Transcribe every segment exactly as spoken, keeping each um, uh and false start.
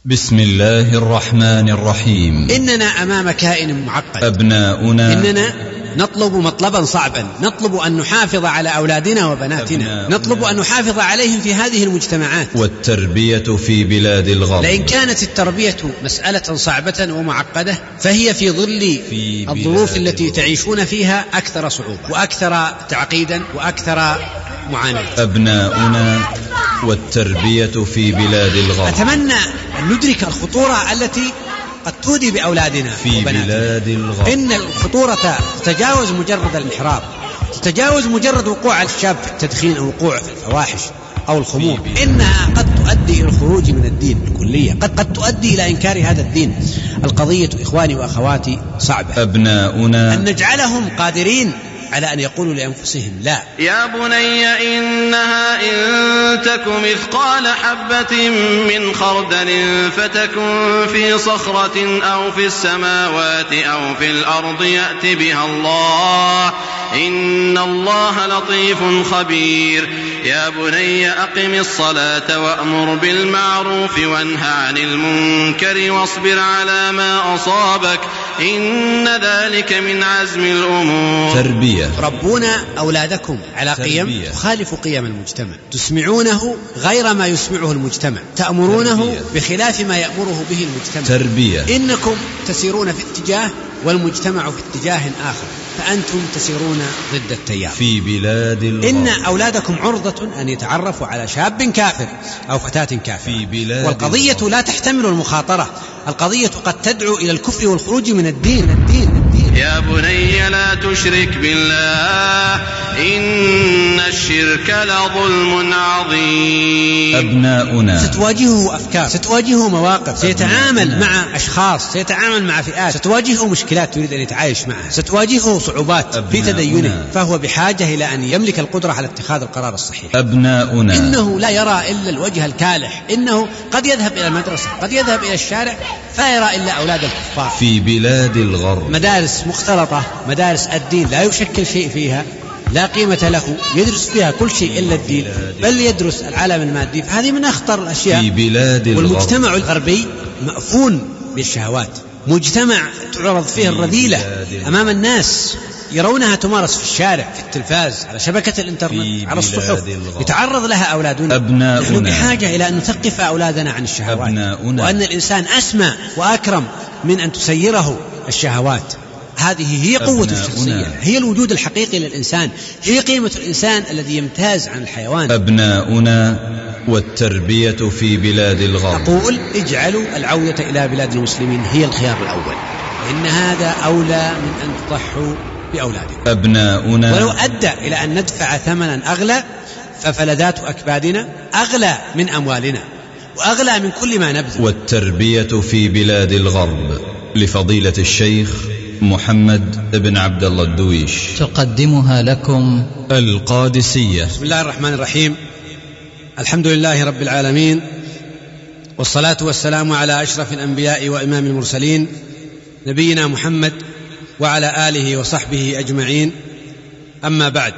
بسم الله الرحمن الرحيم. إننا أمام كائن معقد. أبناؤنا إننا نطلب مطلبا صعبا، نطلب أن نحافظ على أولادنا وبناتنا، نطلب أن نحافظ عليهم في هذه المجتمعات. والتربية في بلاد الغرب. لئن كانت التربية مسألة صعبة ومعقدة فهي في ظل في الظروف التي تعيشون فيها أكثر صعوبة وأكثر تعقيدا وأكثر معاناة. أبناؤنا والتربية في بلاد الغرب. أتمنى أن ندرك الخطورة التي قد تودي بأولادنا في وبناتنا. بلاد الغرب. إن الخطورة تتجاوز مجرد الانحراف، تتجاوز مجرد وقوع الشاب في التدخين أو وقوع في الفواحش أو الخمور. إنها قد تؤدي إلى الخروج من الدين بالكلية، قد قد تؤدي إلى إنكار هذا الدين. القضية إخواني وأخواتي صعبة. أبناؤنا أن نجعلهم قادرين على أن يقولوا لأنفسهم لا. يا بني إنها إن تك مثقال حبة من خردل فتكن في صخرة أو في السماوات أو في الأرض يأت بها الله إن الله لطيف خبير. يا بني أقم الصلاة وأمر بالمعروف وانه عن المنكر واصبر على ما أصابك إن ذلك من عزم الأمور. تربية. ربونا أولادكم على قيم تربية. تخالف قيم المجتمع، تسمعونه غير ما يسمعه المجتمع، تأمرونه تربية. بخلاف ما يأمره به المجتمع. تربية. إنكم تسيرون في اتجاه والمجتمع في اتجاه آخر، فأنتم تسيرون ضد التيار. في بلاد الغرب. إن أولادكم عرضة أن يتعرفوا على شاب كافر أو فتاة كافرة، في بلاد والقضية الغرب. لا تحتمل المخاطرة، القضية قد تدعو إلى الكفر والخروج من الدين. الدين, الدين. يا بني لا تشرك بالله إن الشرك لظلم عظيم. أبناؤنا ستواجهه أفكار، ستواجهه مواقف، سيتعامل مع أشخاص، سيتعامل مع فئات، ستواجهه مشكلات يريد أن يتعايش معها، ستواجهه صعوبات في تدينه، فهو بحاجة إلى أن يملك القدرة على اتخاذ القرار الصحيح. أبناؤنا إنه لا يرى إلا الوجه الكالح، إنه قد يذهب إلى المدرسة، قد يذهب إلى الشارع فلا يرى إلا أولاد الكفار. في بلاد الغرب. مدارس مختلطة، مدارس الدين لا يشكل شيء فيها، لا قيمة له، يدرس فيها كل شيء إلا الدين، بل يدرس العالم المادي، فهذه من أخطر الأشياء. في بلاد الغرب. والمجتمع الغربي مأفون بالشهوات، مجتمع تعرض فيه الرذيلة أمام الناس، يرونها تمارس في الشارع، في التلفاز، على شبكة الإنترنت، على الصحف، يتعرض لها أولادنا. أبناؤنا. نحن بحاجة إلى أن نثقف أولادنا عن الشهوات. أبناؤنا. وأن الإنسان أسمى وأكرم من أن تسيره الشهوات. هذه هي قوة أبناؤنا. الشخصية، هي الوجود الحقيقي للإنسان، هي قيمة الإنسان الذي يمتاز عن الحيوان. أبناؤنا والتربية في بلاد الغرب. أقول اجعلوا العودة إلى بلاد المسلمين هي الخيار الأول، إن هذا أولى من أن تضحوا بأولادكم. أبناؤنا. ولو أدى إلى أن ندفع ثمنا أغلى ففلذات أكبادنا أغلى من أموالنا وأغلى من كل ما نبذل. والتربية في بلاد الغرب لفضيلة الشيخ محمد بن عبد الله الدويش. تقدمها لكم القادسية. بسم الله الرحمن الرحيم. الحمد لله رب العالمين، والصلاة والسلام على أشرف الأنبياء وإمام المرسلين نبينا محمد وعلى آله وصحبه أجمعين. أما بعد،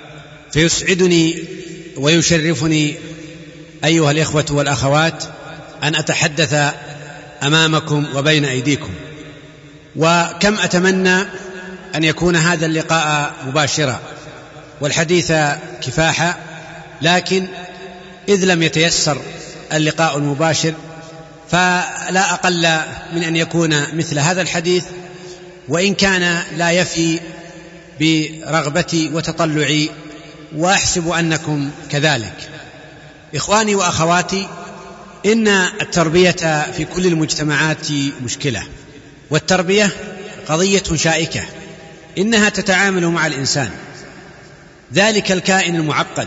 فيسعدني ويشرفني أيها الإخوة والأخوات أن أتحدث أمامكم وبين أيديكم، وكم أتمنى أن يكون هذا اللقاء مباشرا والحديث كفاحا، لكن إذ لم يتيسر اللقاء المباشر فلا أقل من أن يكون مثل هذا الحديث، وإن كان لا يفي برغبتي وتطلعي، وأحسب أنكم كذلك. إخواني وأخواتي، إن التربية في كل المجتمعات مشكلة، والتربية قضية شائكة، إنها تتعامل مع الإنسان ذلك الكائن المعقد.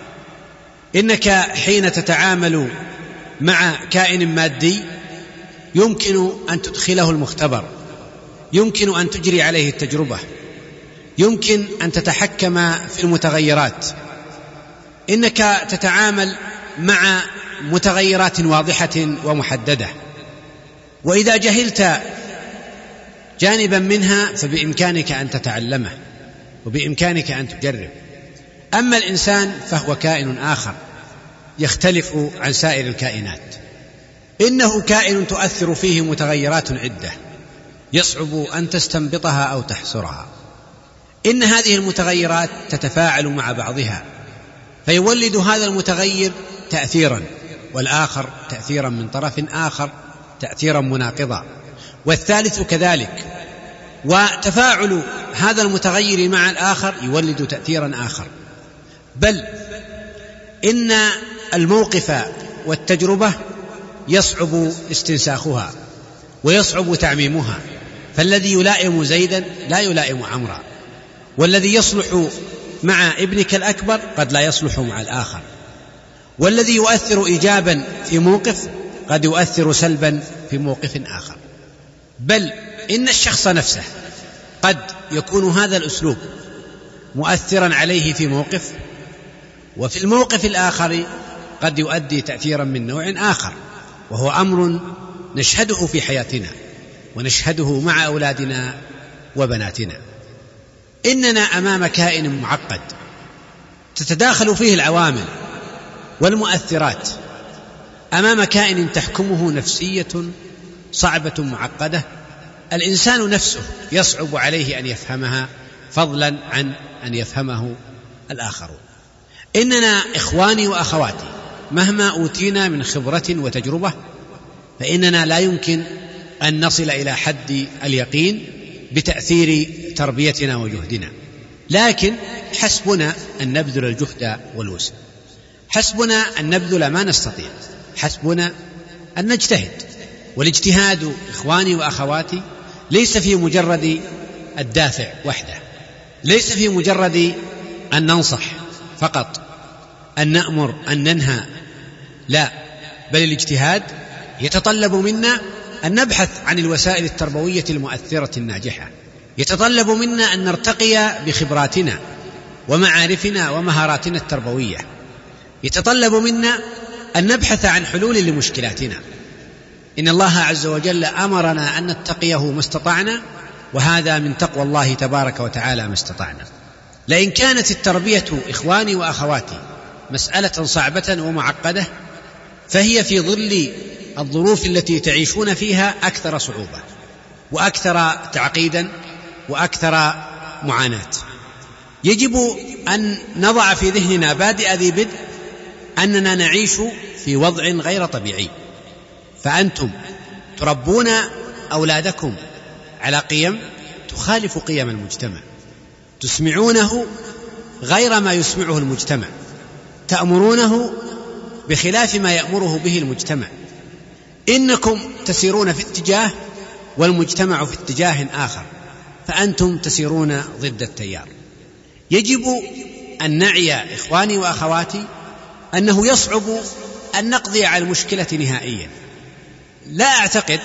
إنك حين تتعامل مع كائن مادي يمكن أن تدخله المختبر، يمكن أن تجري عليه التجربة، يمكن أن تتحكم في المتغيرات. إنك تتعامل مع متغيرات واضحة ومحددة، وإذا جهلت جانبا منها فبإمكانك أن تتعلمه وبإمكانك أن تجرب. أما الإنسان فهو كائن آخر يختلف عن سائر الكائنات، إنه كائن تؤثر فيه متغيرات عدة يصعب أن تستنبطها أو تحصرها. إن هذه المتغيرات تتفاعل مع بعضها فيولد هذا المتغير تأثيرا، والآخر تأثيرا من طرف آخر تأثيرا مناقضا، والثالث كذلك، وتفاعل هذا المتغير مع الآخر يولد تأثيرا آخر. بل إن الموقف والتجربة يصعب استنساخها ويصعب تعميمها، فالذي يلائم زيدا لا يلائم عمرا، والذي يصلح مع ابنك الأكبر قد لا يصلح مع الآخر، والذي يؤثر إيجابا في موقف قد يؤثر سلبا في موقف آخر. بل إن الشخص نفسه قد يكون هذا الأسلوب مؤثرا عليه في موقف، وفي الموقف الآخر قد يؤدي تأثيرا من نوع آخر، وهو أمر نشهده في حياتنا ونشهده مع أولادنا وبناتنا. إننا أمام كائن معقد تتداخل فيه العوامل والمؤثرات، أمام كائن تحكمه نفسية صعبة معقدة الإنسان نفسه يصعب عليه أن يفهمها فضلا عن أن يفهمه الآخرون. إننا إخواني وأخواتي مهما أوتينا من خبرة وتجربة فإننا لا يمكن أن نصل إلى حد اليقين بتأثير تربيتنا وجهدنا، لكن حسبنا أن نبذل الجهد والوسع، حسبنا أن نبذل ما نستطيع، حسبنا أن نجتهد. والاجتهاد إخواني وأخواتي ليس في مجرد الدافع وحده، ليس في مجرد أن ننصح فقط، أن نأمر، أن ننهى، لا، بل الاجتهاد يتطلب منا أن نبحث عن الوسائل التربوية المؤثرة الناجحة، يتطلب منا أن نرتقي بخبراتنا ومعارفنا ومهاراتنا التربوية، يتطلب منا أن نبحث عن حلول لمشكلاتنا. إن الله عز وجل أمرنا أن نتقيه ما استطعنا، وهذا من تقوى الله تبارك وتعالى ما استطعنا. لئن كانت التربية إخواني وأخواتي مسألة صعبة ومعقدة فهي في ظل الظروف التي تعيشون فيها أكثر صعوبة وأكثر تعقيدا وأكثر معاناة. يجب أن نضع في ذهننا بادئ ذي بدء أننا نعيش في وضع غير طبيعي، فأنتم تربون أولادكم على قيم تخالف قيم المجتمع، تسمعونه غير ما يسمعه المجتمع، تأمرونه بخلاف ما يأمره به المجتمع. إنكم تسيرون في اتجاه والمجتمع في اتجاه آخر، فأنتم تسيرون ضد التيار. يجب أن نعي إخواني وأخواتي أنه يصعب أن نقضي على المشكلة نهائيا. لا أعتقد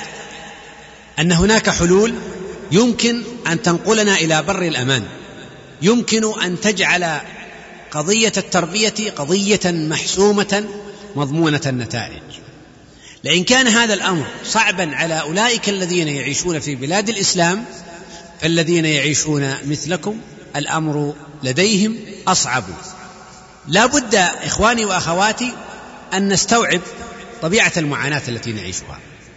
أن هناك حلول يمكن أن تنقلنا إلى بر الأمان، يمكن أن تجعل قضية التربية قضية محسومة مضمونة النتائج. لأن كان هذا الأمر صعبا على أولئك الذين يعيشون في بلاد الإسلام، فالذين يعيشون مثلكم الأمر لديهم أصعب. لا بد إخواني وأخواتي أن نستوعب طبيعة المعاناة التي نعيشها،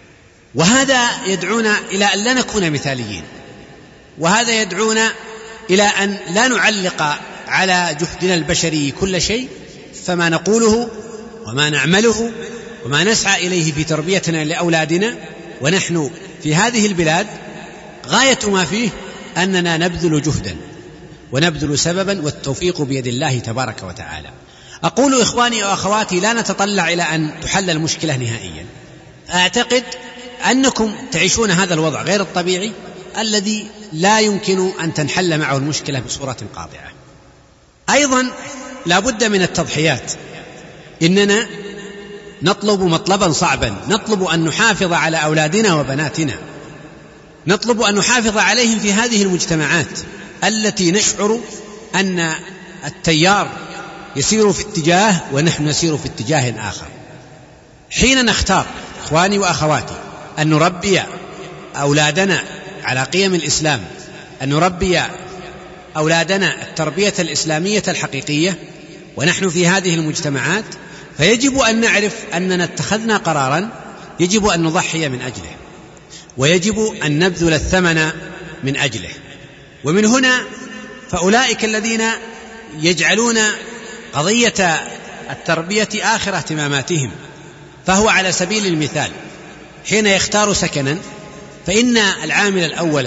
وهذا يدعونا إلى أن لا نكون مثاليين، وهذا يدعونا إلى أن لا نعلق على جهدنا البشري كل شيء، فما نقوله وما نعمله وما نسعى إليه في تربيتنا لأولادنا ونحن في هذه البلاد غاية ما فيه أننا نبذل جهدا ونبذل سببا، والتوفيق بيد الله تبارك وتعالى. أقول إخواني وأخواتي لا نتطلع إلى أن تحل المشكلة نهائيا، أعتقد أنكم تعيشون هذا الوضع غير الطبيعي الذي لا يمكن أن تنحل معه المشكلة بصورة قاطعة. أيضا لا بد من التضحيات. إننا نطلب مطلبا صعبا، نطلب أن نحافظ على أولادنا وبناتنا، نطلب أن نحافظ عليهم في هذه المجتمعات التي نشعر أن التيار يسير في اتجاه ونحن نسير في اتجاه آخر. حين نختار إخواني وأخواتي أن نربي أولادنا على قيم الإسلام، أن نربي أولادنا التربية الإسلامية الحقيقية ونحن في هذه المجتمعات، فيجب أن نعرف أننا اتخذنا قرارا يجب أن نضحي من أجله، ويجب أن نبذل الثمن من أجله. ومن هنا فأولئك الذين يجعلون قضية التربية آخر اهتماماتهم، فهو على سبيل المثال حين يختار سكنا، فإن العامل الأول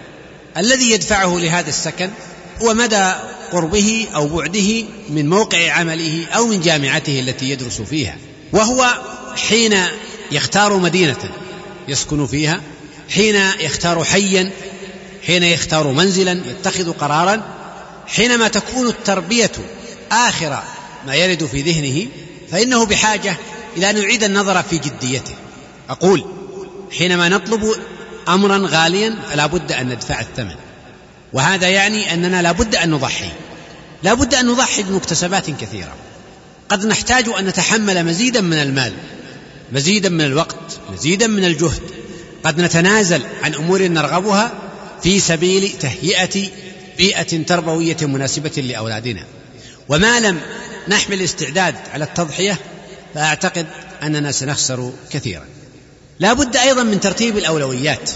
الذي يدفعه لهذا السكن هو مدى قربه أو بعده من موقع عمله أو من جامعته التي يدرس فيها. وهو حين يختار مدينة يسكن فيها، حين يختار حيا، حين يختار منزلا، يتخذ قرارا، حينما تكون التربية آخر ما يرد في ذهنه، فإنه بحاجة إلى أن يعيد النظر في جديته. أقول حينما نطلب أمرا غاليا فلا بد أن ندفع الثمن، وهذا يعني أننا لا بد أن نضحي، لا بد أن نضحي بمكتسبات كثيرة. قد نحتاج أن نتحمل مزيدا من المال، مزيدا من الوقت، مزيدا من الجهد. قد نتنازل عن أمور نرغبها في سبيل تهيئة بيئة تربوية مناسبة لأولادنا. وما لم نحمل استعداد على التضحية فأعتقد أننا سنخسر كثيرا. لا بد أيضا من ترتيب الأولويات.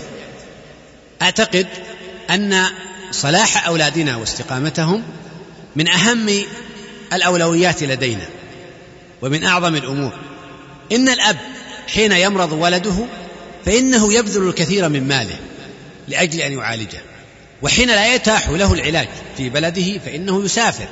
أعتقد أن صلاح أولادنا واستقامتهم من أهم الأولويات لدينا ومن أعظم الأمور. إن الأب حين يمرض ولده فإنه يبذل الكثير من ماله لأجل أن يعالجه، وحين لا يتاح له العلاج في بلده فإنه يسافر،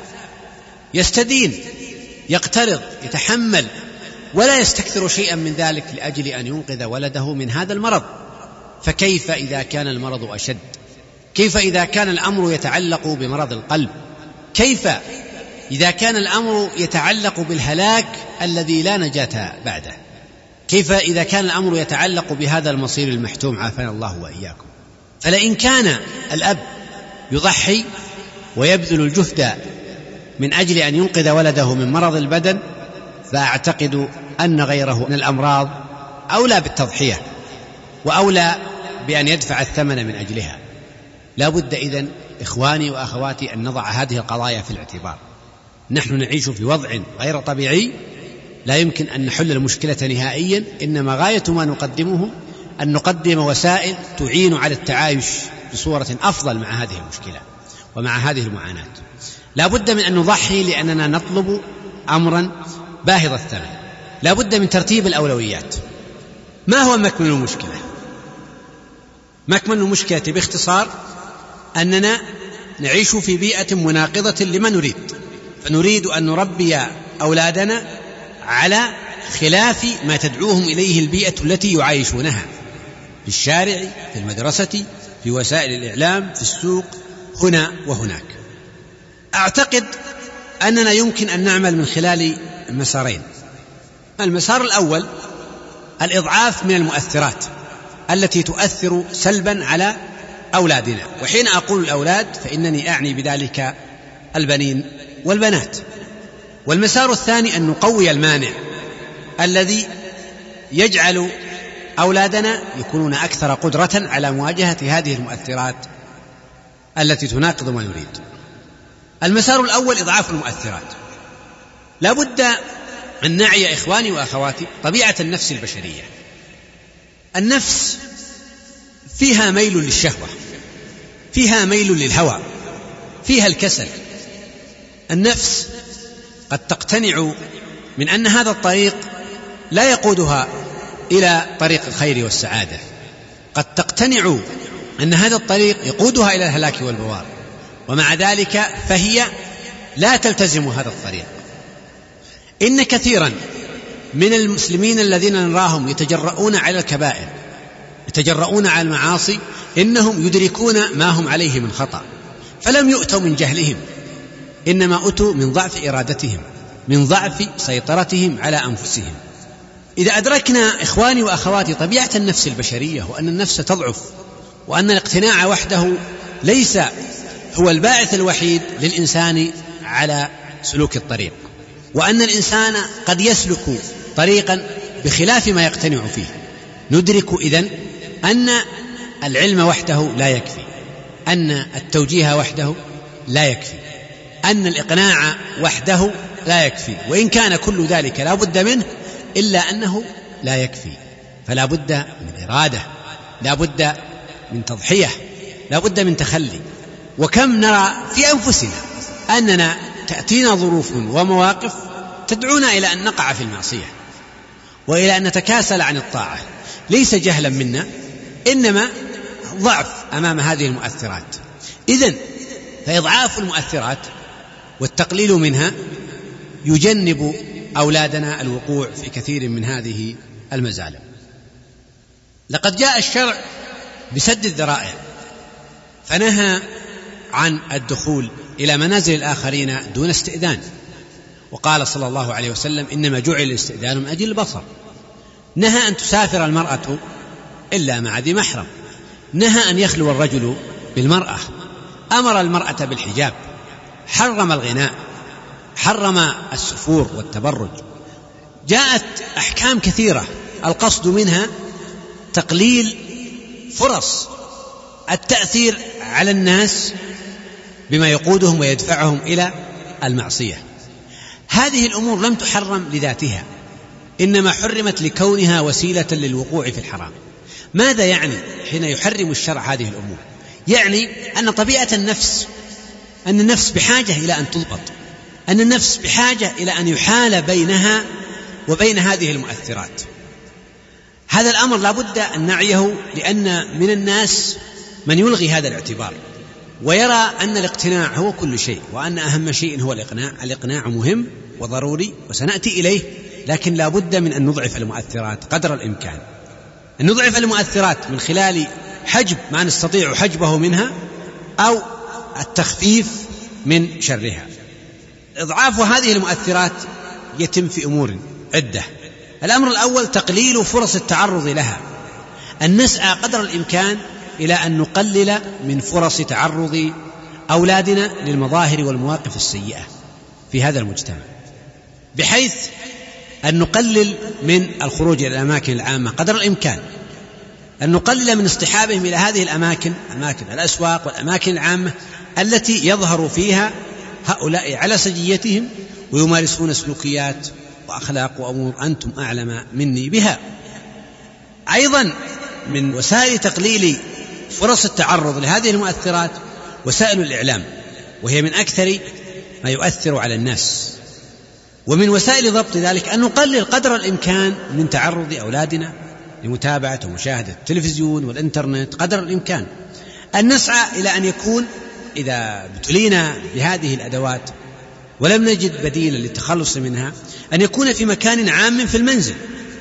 يستدين، يقترض، يتحمل، ولا يستكثر شيئا من ذلك لأجل أن ينقذ ولده من هذا المرض. فكيف إذا كان المرض أشد؟ كيف إذا كان الأمر يتعلق بمرض القلب؟ كيف إذا كان الأمر يتعلق بالهلاك الذي لا نجاة بعده؟ كيف إذا كان الأمر يتعلق بهذا المصير المحتوم عافانا الله وإياكم؟ فلئن كان الأب يضحي ويبذل الجهد من أجل أن ينقذ ولده من مرض البدن، فأعتقد أن غيره من الأمراض أولى بالتضحية وأولى بأن يدفع الثمن من أجلها. لا بد إذن إخواني وأخواتي أن نضع هذه القضايا في الاعتبار. نحن نعيش في وضع غير طبيعي، لا يمكن أن نحل المشكلة نهائيا، إنما غاية ما نقدمه أن نقدم وسائل تعين على التعايش بصورة أفضل مع هذه المشكلة ومع هذه المعاناة. لا بد من أن نضحي لأننا نطلب أمرا باهظ الثمن. لا بد من ترتيب الأولويات. ما هو مكمن المشكلة؟ مكمن المشكلة باختصار أننا نعيش في بيئة مناقضة لما نريد، فنريد أن نربي أولادنا على خلاف ما تدعوهم إليه البيئة التي يعايشونها، في الشارع، في المدرسة، في وسائل الإعلام، في السوق، هنا وهناك. أعتقد أننا يمكن أن نعمل من خلال مسارين. المسار الأول الإضعاف من المؤثرات التي تؤثر سلبا على أولادنا، وحين أقول الأولاد فإنني أعني بذلك البنين والبنات. والمسار الثاني أن نقوي المانع الذي يجعل أولادنا يكونون أكثر قدرة على مواجهة هذه المؤثرات التي تناقض ما نريد. المسار الأول إضعاف المؤثرات. لا بد أن نعي إخواني وأخواتي طبيعة النفس البشرية. النفس فيها ميل للشهوة، فيها ميل للهوى، فيها الكسل. النفس قد تقتنع من أن هذا الطريق لا يقودها إلى طريق الخير والسعادة، قد تقتنع أن هذا الطريق يقودها إلى الهلاك والبوار، ومع ذلك فهي لا تلتزم هذا الطريق. إن كثيرا من المسلمين الذين نراهم يتجرؤون على الكبائر، يتجرؤون على المعاصي، إنهم يدركون ما هم عليه من خطأ، فلم يؤتوا من جهلهم، إنما أتوا من ضعف إرادتهم، من ضعف سيطرتهم على أنفسهم. إذا أدركنا إخواني وأخواتي طبيعة النفس البشرية، وأن النفس تضعف، وأن الاقتناع وحده ليس هو الباعث الوحيد للإنسان على سلوك الطريق، وأن الإنسان قد يسلك طريقا بخلاف ما يقتنع فيه، ندرك إذن أن العلم وحده لا يكفي، أن التوجيه وحده لا يكفي، أن الإقناع وحده لا يكفي، وإن كان كل ذلك لا بد منه إلا أنه لا يكفي. فلا بد من إرادة، لا بد من تضحية، لا بد من تخلي. وكم نرى في أنفسنا أننا تأتينا ظروف ومواقف تدعونا إلى أن نقع في المعصية وإلى أن نتكاسل عن الطاعة، ليس جهلا منا، إنما ضعف أمام هذه المؤثرات. إذن فإضعاف المؤثرات والتقليل منها يجنب أولادنا الوقوع في كثير من هذه المزالم. لقد جاء الشرع بسد الذرائع، فنهى عن الدخول إلى منازل الآخرين دون استئذان، وقال صلى الله عليه وسلم: إنما جعل الاستئذان من أجل البصر. نهى أن تسافر المرأة إلا مع ذي محرم، نهى أن يخلو الرجل بالمرأة، أمر المرأة بالحجاب، حرم الغناء، حرم السفور والتبرج. جاءت أحكام كثيرة القصد منها تقليل فرص التأثير على الناس بما يقودهم ويدفعهم إلى المعصية. هذه الأمور لم تحرم لذاتها، إنما حرمت لكونها وسيلة للوقوع في الحرام. ماذا يعني حين يحرم الشرع هذه الأمور؟ يعني أن طبيعة النفس أن النفس بحاجة إلى أن تضبط، أن النفس بحاجة إلى أن يحال بينها وبين هذه المؤثرات. هذا الأمر لا بد أن نعيه، لأن من الناس من يلغي هذا الاعتبار ويرى أن الاقتناع هو كل شيء، وأن أهم شيء هو الإقناع. الإقناع مهم وضروري وسنأتي إليه، لكن لا بد من أن نضعف المؤثرات قدر الإمكان، أن نضعف المؤثرات من خلال حجب ما نستطيع حجبه منها أو التخفيف من شرها. إضعاف هذه المؤثرات يتم في أمور عدة. الأمر الأول تقليل فرص التعرض لها، أن نسعى قدر الإمكان إلى أن نقلل من فرص تعرض أولادنا للمظاهر والمواقف السيئة في هذا المجتمع، بحيث أن نقلل من الخروج إلى الأماكن العامة قدر الإمكان، أن نقلل من اصطحابهم إلى هذه الأماكن، أماكن الأسواق والأماكن العامة التي يظهر فيها هؤلاء على سجيتهم ويمارسون سلوكيات وأخلاق وأمور أنتم أعلم مني بها. أيضا من وسائل تقليل فرص التعرض لهذه المؤثرات وسائل الإعلام، وهي من أكثر ما يؤثر على الناس. ومن وسائل ضبط ذلك أن نقلل قدر الإمكان من تعرض أولادنا لمتابعة ومشاهدة التلفزيون والإنترنت قدر الإمكان، أن نسعى إلى أن يكون إذا ابتلينا بهذه الأدوات ولم نجد بديلا للتخلص منها، أن يكون في مكان عام في المنزل،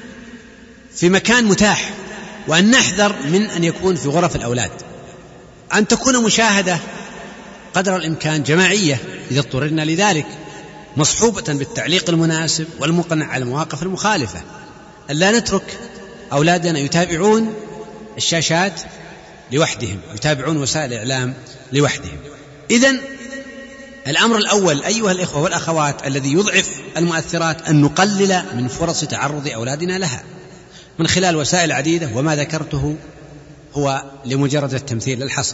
في مكان متاح، وأن نحذر من أن يكون في غرف الأولاد، أن تكون مشاهدة قدر الإمكان جماعية إذا اضطررنا لذلك، مصحوبة بالتعليق المناسب والمقنع على المواقف المخالفة، أن لا نترك أولادنا يتابعون الشاشات لوحدهم، يتابعون وسائل الإعلام لوحدهم. إذن الأمر الأول أيها الإخوة والأخوات الذي يضعف المؤثرات أن نقلل من فرص تعرض أولادنا لها من خلال وسائل عديدة، وما ذكرته هو لمجرد التمثيل للحصر.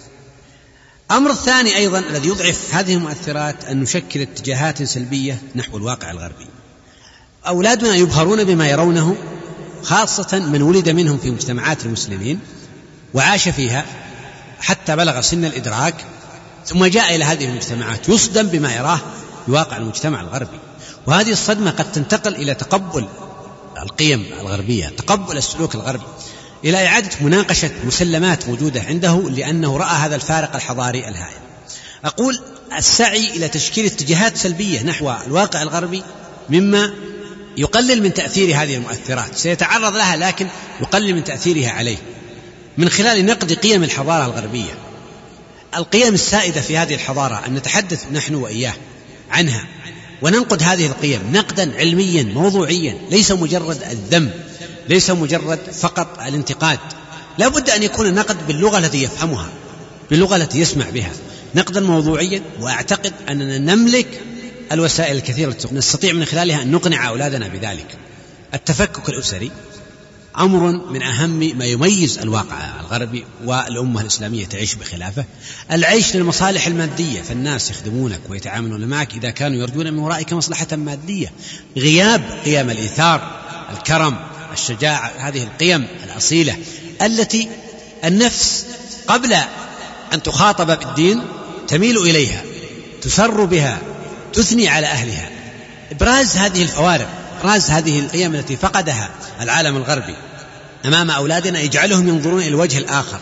أمر الثاني أيضا الذي يضعف هذه المؤثرات أن نشكل اتجاهات سلبية نحو الواقع الغربي. أولادنا يبهرون بما يرونه، خاصة من ولد منهم في مجتمعات المسلمين وعاش فيها حتى بلغ سن الإدراك، ثم جاء إلى هذه المجتمعات يصدم بما يراه بواقع المجتمع الغربي، وهذه الصدمة قد تنتقل إلى تقبل القيم الغربية، تقبل السلوك الغربي، إلى إعادة مناقشة مسلمات موجودة عنده، لأنه رأى هذا الفارق الحضاري الهائل. أقول السعي إلى تشكيل اتجاهات سلبية نحو الواقع الغربي مما يقلل من تأثير هذه المؤثرات، سيتعرض لها لكن يقلل من تأثيرها عليه من خلال نقد قيم الحضارة الغربية، القيم السائدة في هذه الحضارة، أن نتحدث نحن وإياه عنها وننقد هذه القيم نقدا علميا موضوعيا، ليس مجرد الذم، ليس مجرد فقط الانتقاد، لا بد أن يكون النقد باللغة التي يفهمها، باللغة التي يسمع بها، نقدا موضوعيا. وأعتقد أننا نملك الوسائل الكثيرة التي نستطيع من خلالها أن نقنع أولادنا بذلك. التفكك الأسري أمر من أهم ما يميز الواقع الغربي، والأمة الإسلامية تعيش بخلافه. العيش للمصالح المادية، فالناس يخدمونك ويتعاملون معك إذا كانوا يرجون من ورائك مصلحة مادية. غياب قيم الإيثار، الكرم، الشجاعة، هذه القيم الأصيلة التي النفس قبل أن تخاطب بالدين تميل إليها، تسر بها، تثني على أهلها. إبراز هذه الفوارق، إبراز هذه القيم التي فقدها العالم الغربي أمام أولادنا يجعلهم ينظرون إلى الوجه الآخر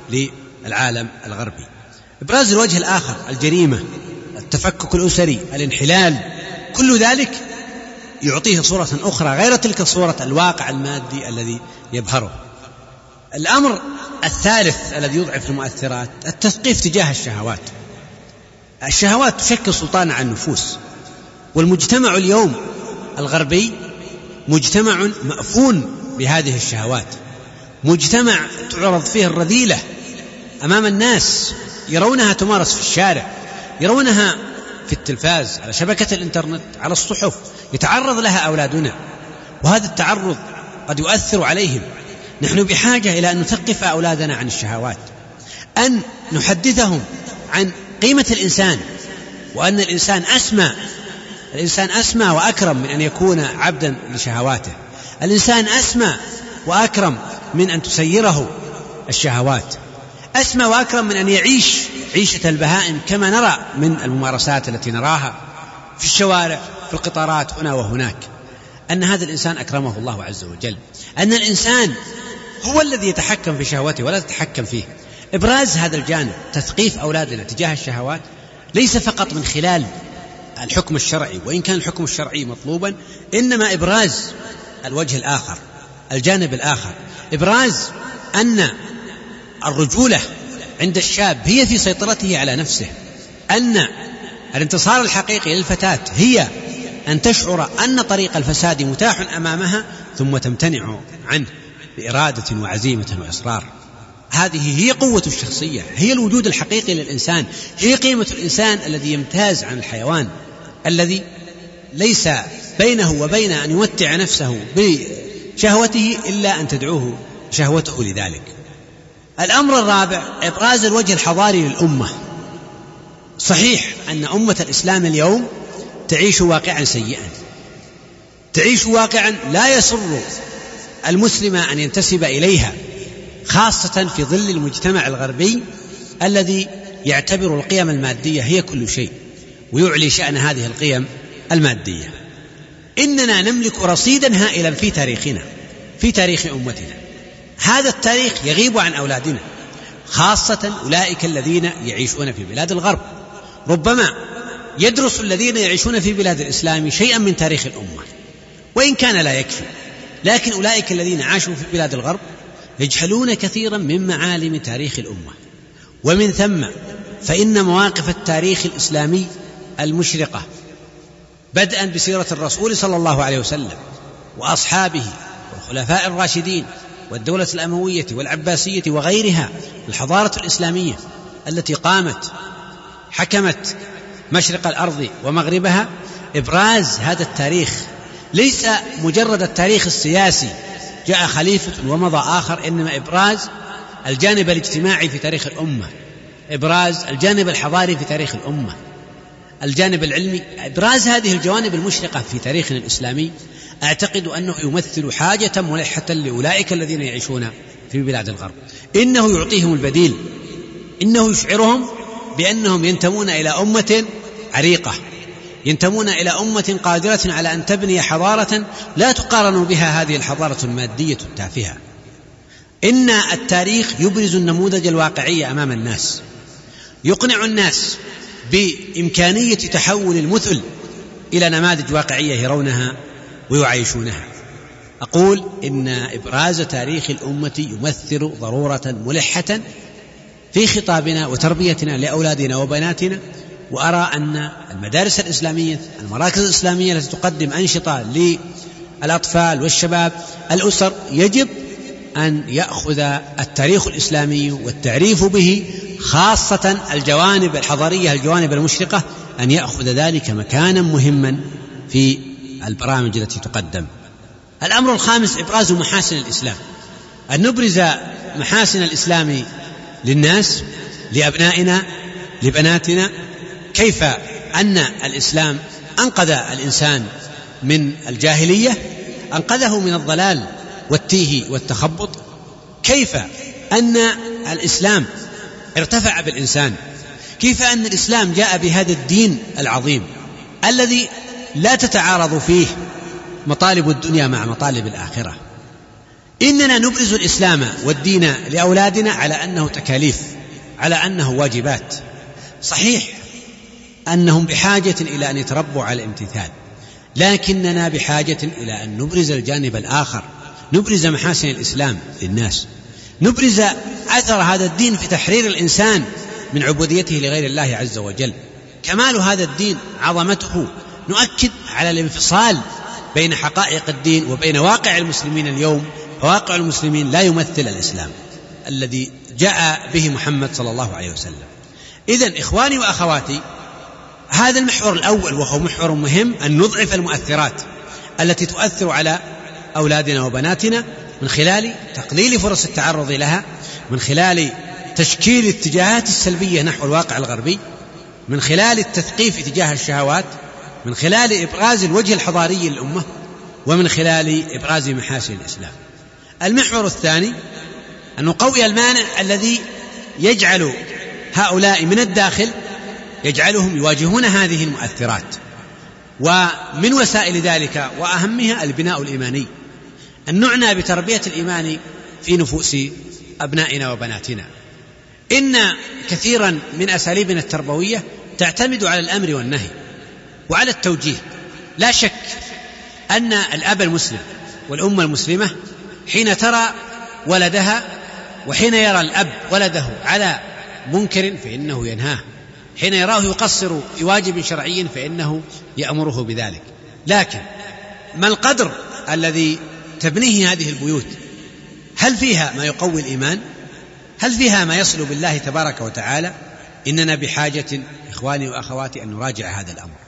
للعالم الغربي. إبراز الوجه الآخر، الجريمة، التفكك الأسري، الانحلال، كل ذلك يعطيه صورة أخرى غير تلك الصورة الواقع المادي الذي يبهره. الأمر الثالث الذي يضعف المؤثرات التثقيف تجاه الشهوات. الشهوات تشكل سلطان على النفوس، والمجتمع اليوم الغربي مجتمع مأفون بهذه الشهوات، مجتمع تعرض فيه الرذيلة أمام الناس، يرونها تمارس في الشارع، يرونها في التلفاز، على شبكة الإنترنت، على الصحف، يتعرض لها أولادنا، وهذا التعرض قد يؤثر عليهم. نحن بحاجة إلى أن نثقف أولادنا عن الشهوات، أن نحدثهم عن قيمة الإنسان، وأن الإنسان أسمى، الإنسان أسمى وأكرم من أن يكون عبدا لشهواته، الإنسان أسمى وأكرم من أن تسيره الشهوات، أسمى وأكرم من أن يعيش عيشة البهائم كما نرى من الممارسات التي نراها في الشوارع، في القطارات، هنا وهناك. أن هذا الإنسان أكرمه الله عز وجل، أن الإنسان هو الذي يتحكم في شهوته ولا تتحكم فيه. إبراز هذا الجانب، تثقيف أولادنا تجاه الشهوات، ليس فقط من خلال الحكم الشرعي، وإن كان الحكم الشرعي مطلوبا، إنما إبراز الوجه الآخر، الجانب الآخر، إبراز أن الرجولة عند الشاب هي في سيطرته على نفسه، أن الانتصار الحقيقي للفتاة هي أن تشعر أن طريق الفساد متاح أمامها ثم تمتنع عنه بإرادة وعزيمة وإصرار. هذه هي قوة الشخصية، هي الوجود الحقيقي للإنسان، هي قيمة الإنسان الذي يمتاز عن الحيوان، الذي ليس بينه وبين أن يمتع نفسه بشهوته إلا أن تدعوه شهوته لذلك. الأمر الرابع إبراز الوجه الحضاري للأمة. صحيح أن أمة الإسلام اليوم تعيش واقعا سيئا، تعيش واقعا لا يسر المسلم أن ينتسب إليها، خاصة في ظل المجتمع الغربي الذي يعتبر القيم المادية هي كل شيء، ويعلي شأن هذه القيم المادية. إننا نملك رصيدا هائلا في تاريخنا، في تاريخ أمتنا. هذا التاريخ يغيب عن أولادنا، خاصة أولئك الذين يعيشون في بلاد الغرب. ربما يدرس الذين يعيشون في بلاد الإسلام شيئا من تاريخ الأمة، وإن كان لا يكفي، لكن أولئك الذين عاشوا في بلاد الغرب يجهلون كثيرا من معالم تاريخ الأمة. ومن ثم فإن مواقف التاريخ الإسلامي المشرقة، بدءا بسيرة الرسول صلى الله عليه وسلم وأصحابه والخلفاء الراشدين والدولة الأموية والعباسية وغيرها، الحضارة الإسلامية التي قامت حكمت مشرق الأرض ومغربها، إبراز هذا التاريخ ليس مجرد التاريخ السياسي جاء خليفة ومضى آخر، إنما إبراز الجانب الاجتماعي في تاريخ الأمة، إبراز الجانب الحضاري في تاريخ الأمة، الجانب العلمي، إبراز هذه الجوانب المشرقة في تاريخنا الإسلامي. أعتقد أنه يمثل حاجة ملحة لأولئك الذين يعيشون في بلاد الغرب، إنه يعطيهم البديل، إنه يشعرهم بأنهم ينتمون إلى أمة عريقة، ينتمون إلى أمة قادرة على أن تبني حضارة لا تقارن بها هذه الحضارة المادية التافهة. إن التاريخ يبرز النموذج الواقعي أمام الناس، يقنع الناس بإمكانية تحول المثل إلى نماذج واقعية يرونها ويعيشونها. أقول إن إبراز تاريخ الأمة يمثل ضرورة ملحة في خطابنا وتربيتنا لأولادنا وبناتنا. وأرى أن المدارس الإسلامية، المراكز الإسلامية التي تقدم أنشطة للأطفال والشباب الأسر، يجب أن يأخذ التاريخ الإسلامي والتعريف به، خاصة الجوانب الحضارية، الجوانب المشرقة، أن يأخذ ذلك مكانا مهما في البرامج التي تقدم. الأمر الخامس إبراز محاسن الإسلام، أن نبرز محاسن الإسلام للناس، لأبنائنا، لبناتنا، كيف أن الإسلام أنقذ الإنسان من الجاهلية، أنقذه من الضلال، والتيه والتخبط، كيف أن الإسلام ارتفع بالإنسان، كيف أن الإسلام جاء بهذا الدين العظيم الذي لا تتعارض فيه مطالب الدنيا مع مطالب الآخرة. إننا نبرز الإسلام والدين لأولادنا على أنه تكاليف، على أنه واجبات. صحيح أنهم بحاجة إلى أن يتربوا على الامتثال، لكننا بحاجة إلى أن نبرز الجانب الآخر، نبرز محاسن الإسلام للناس، نبرز أثر هذا الدين في تحرير الإنسان من عبوديته لغير الله عز وجل. كمال هذا الدين عظمته، نؤكد على الانفصال بين حقائق الدين وبين واقع المسلمين اليوم. واقع المسلمين لا يمثل الإسلام الذي جاء به محمد صلى الله عليه وسلم. إذن إخواني وأخواتي، هذا المحور الأول وهو محور مهم، أن نضعف المؤثرات التي تؤثر على أولادنا وبناتنا من خلال تقليل فرص التعرض لها، من خلال تشكيل الاتجاهات السلبية نحو الواقع الغربي، من خلال التثقيف تجاه الشهوات، من خلال إبراز الوجه الحضاري للأمة، ومن خلال إبراز محاسن الإسلام. المحور الثاني أن نقوي المانع الذي يجعل هؤلاء من الداخل يجعلهم يواجهون هذه المؤثرات، ومن وسائل ذلك وأهمها البناء الإيماني، أن نعنى بتربية الإيمان في نفوس أبنائنا وبناتنا. إن كثيرا من أساليبنا التربوية تعتمد على الأمر والنهي وعلى التوجيه. لا شك أن الأب المسلم والأم المسلمة حين ترى ولدها وحين يرى الأب ولده على منكر فإنه ينهاه، حين يراه يقصر في واجب شرعي فإنه يأمره بذلك. لكن ما القدر الذي تبنيه هذه البيوت؟ هل فيها ما يقوي الإيمان؟ هل فيها ما يصل بالله تبارك وتعالى؟ إننا بحاجة إخواني وأخواتي أن نراجع هذا الأمر،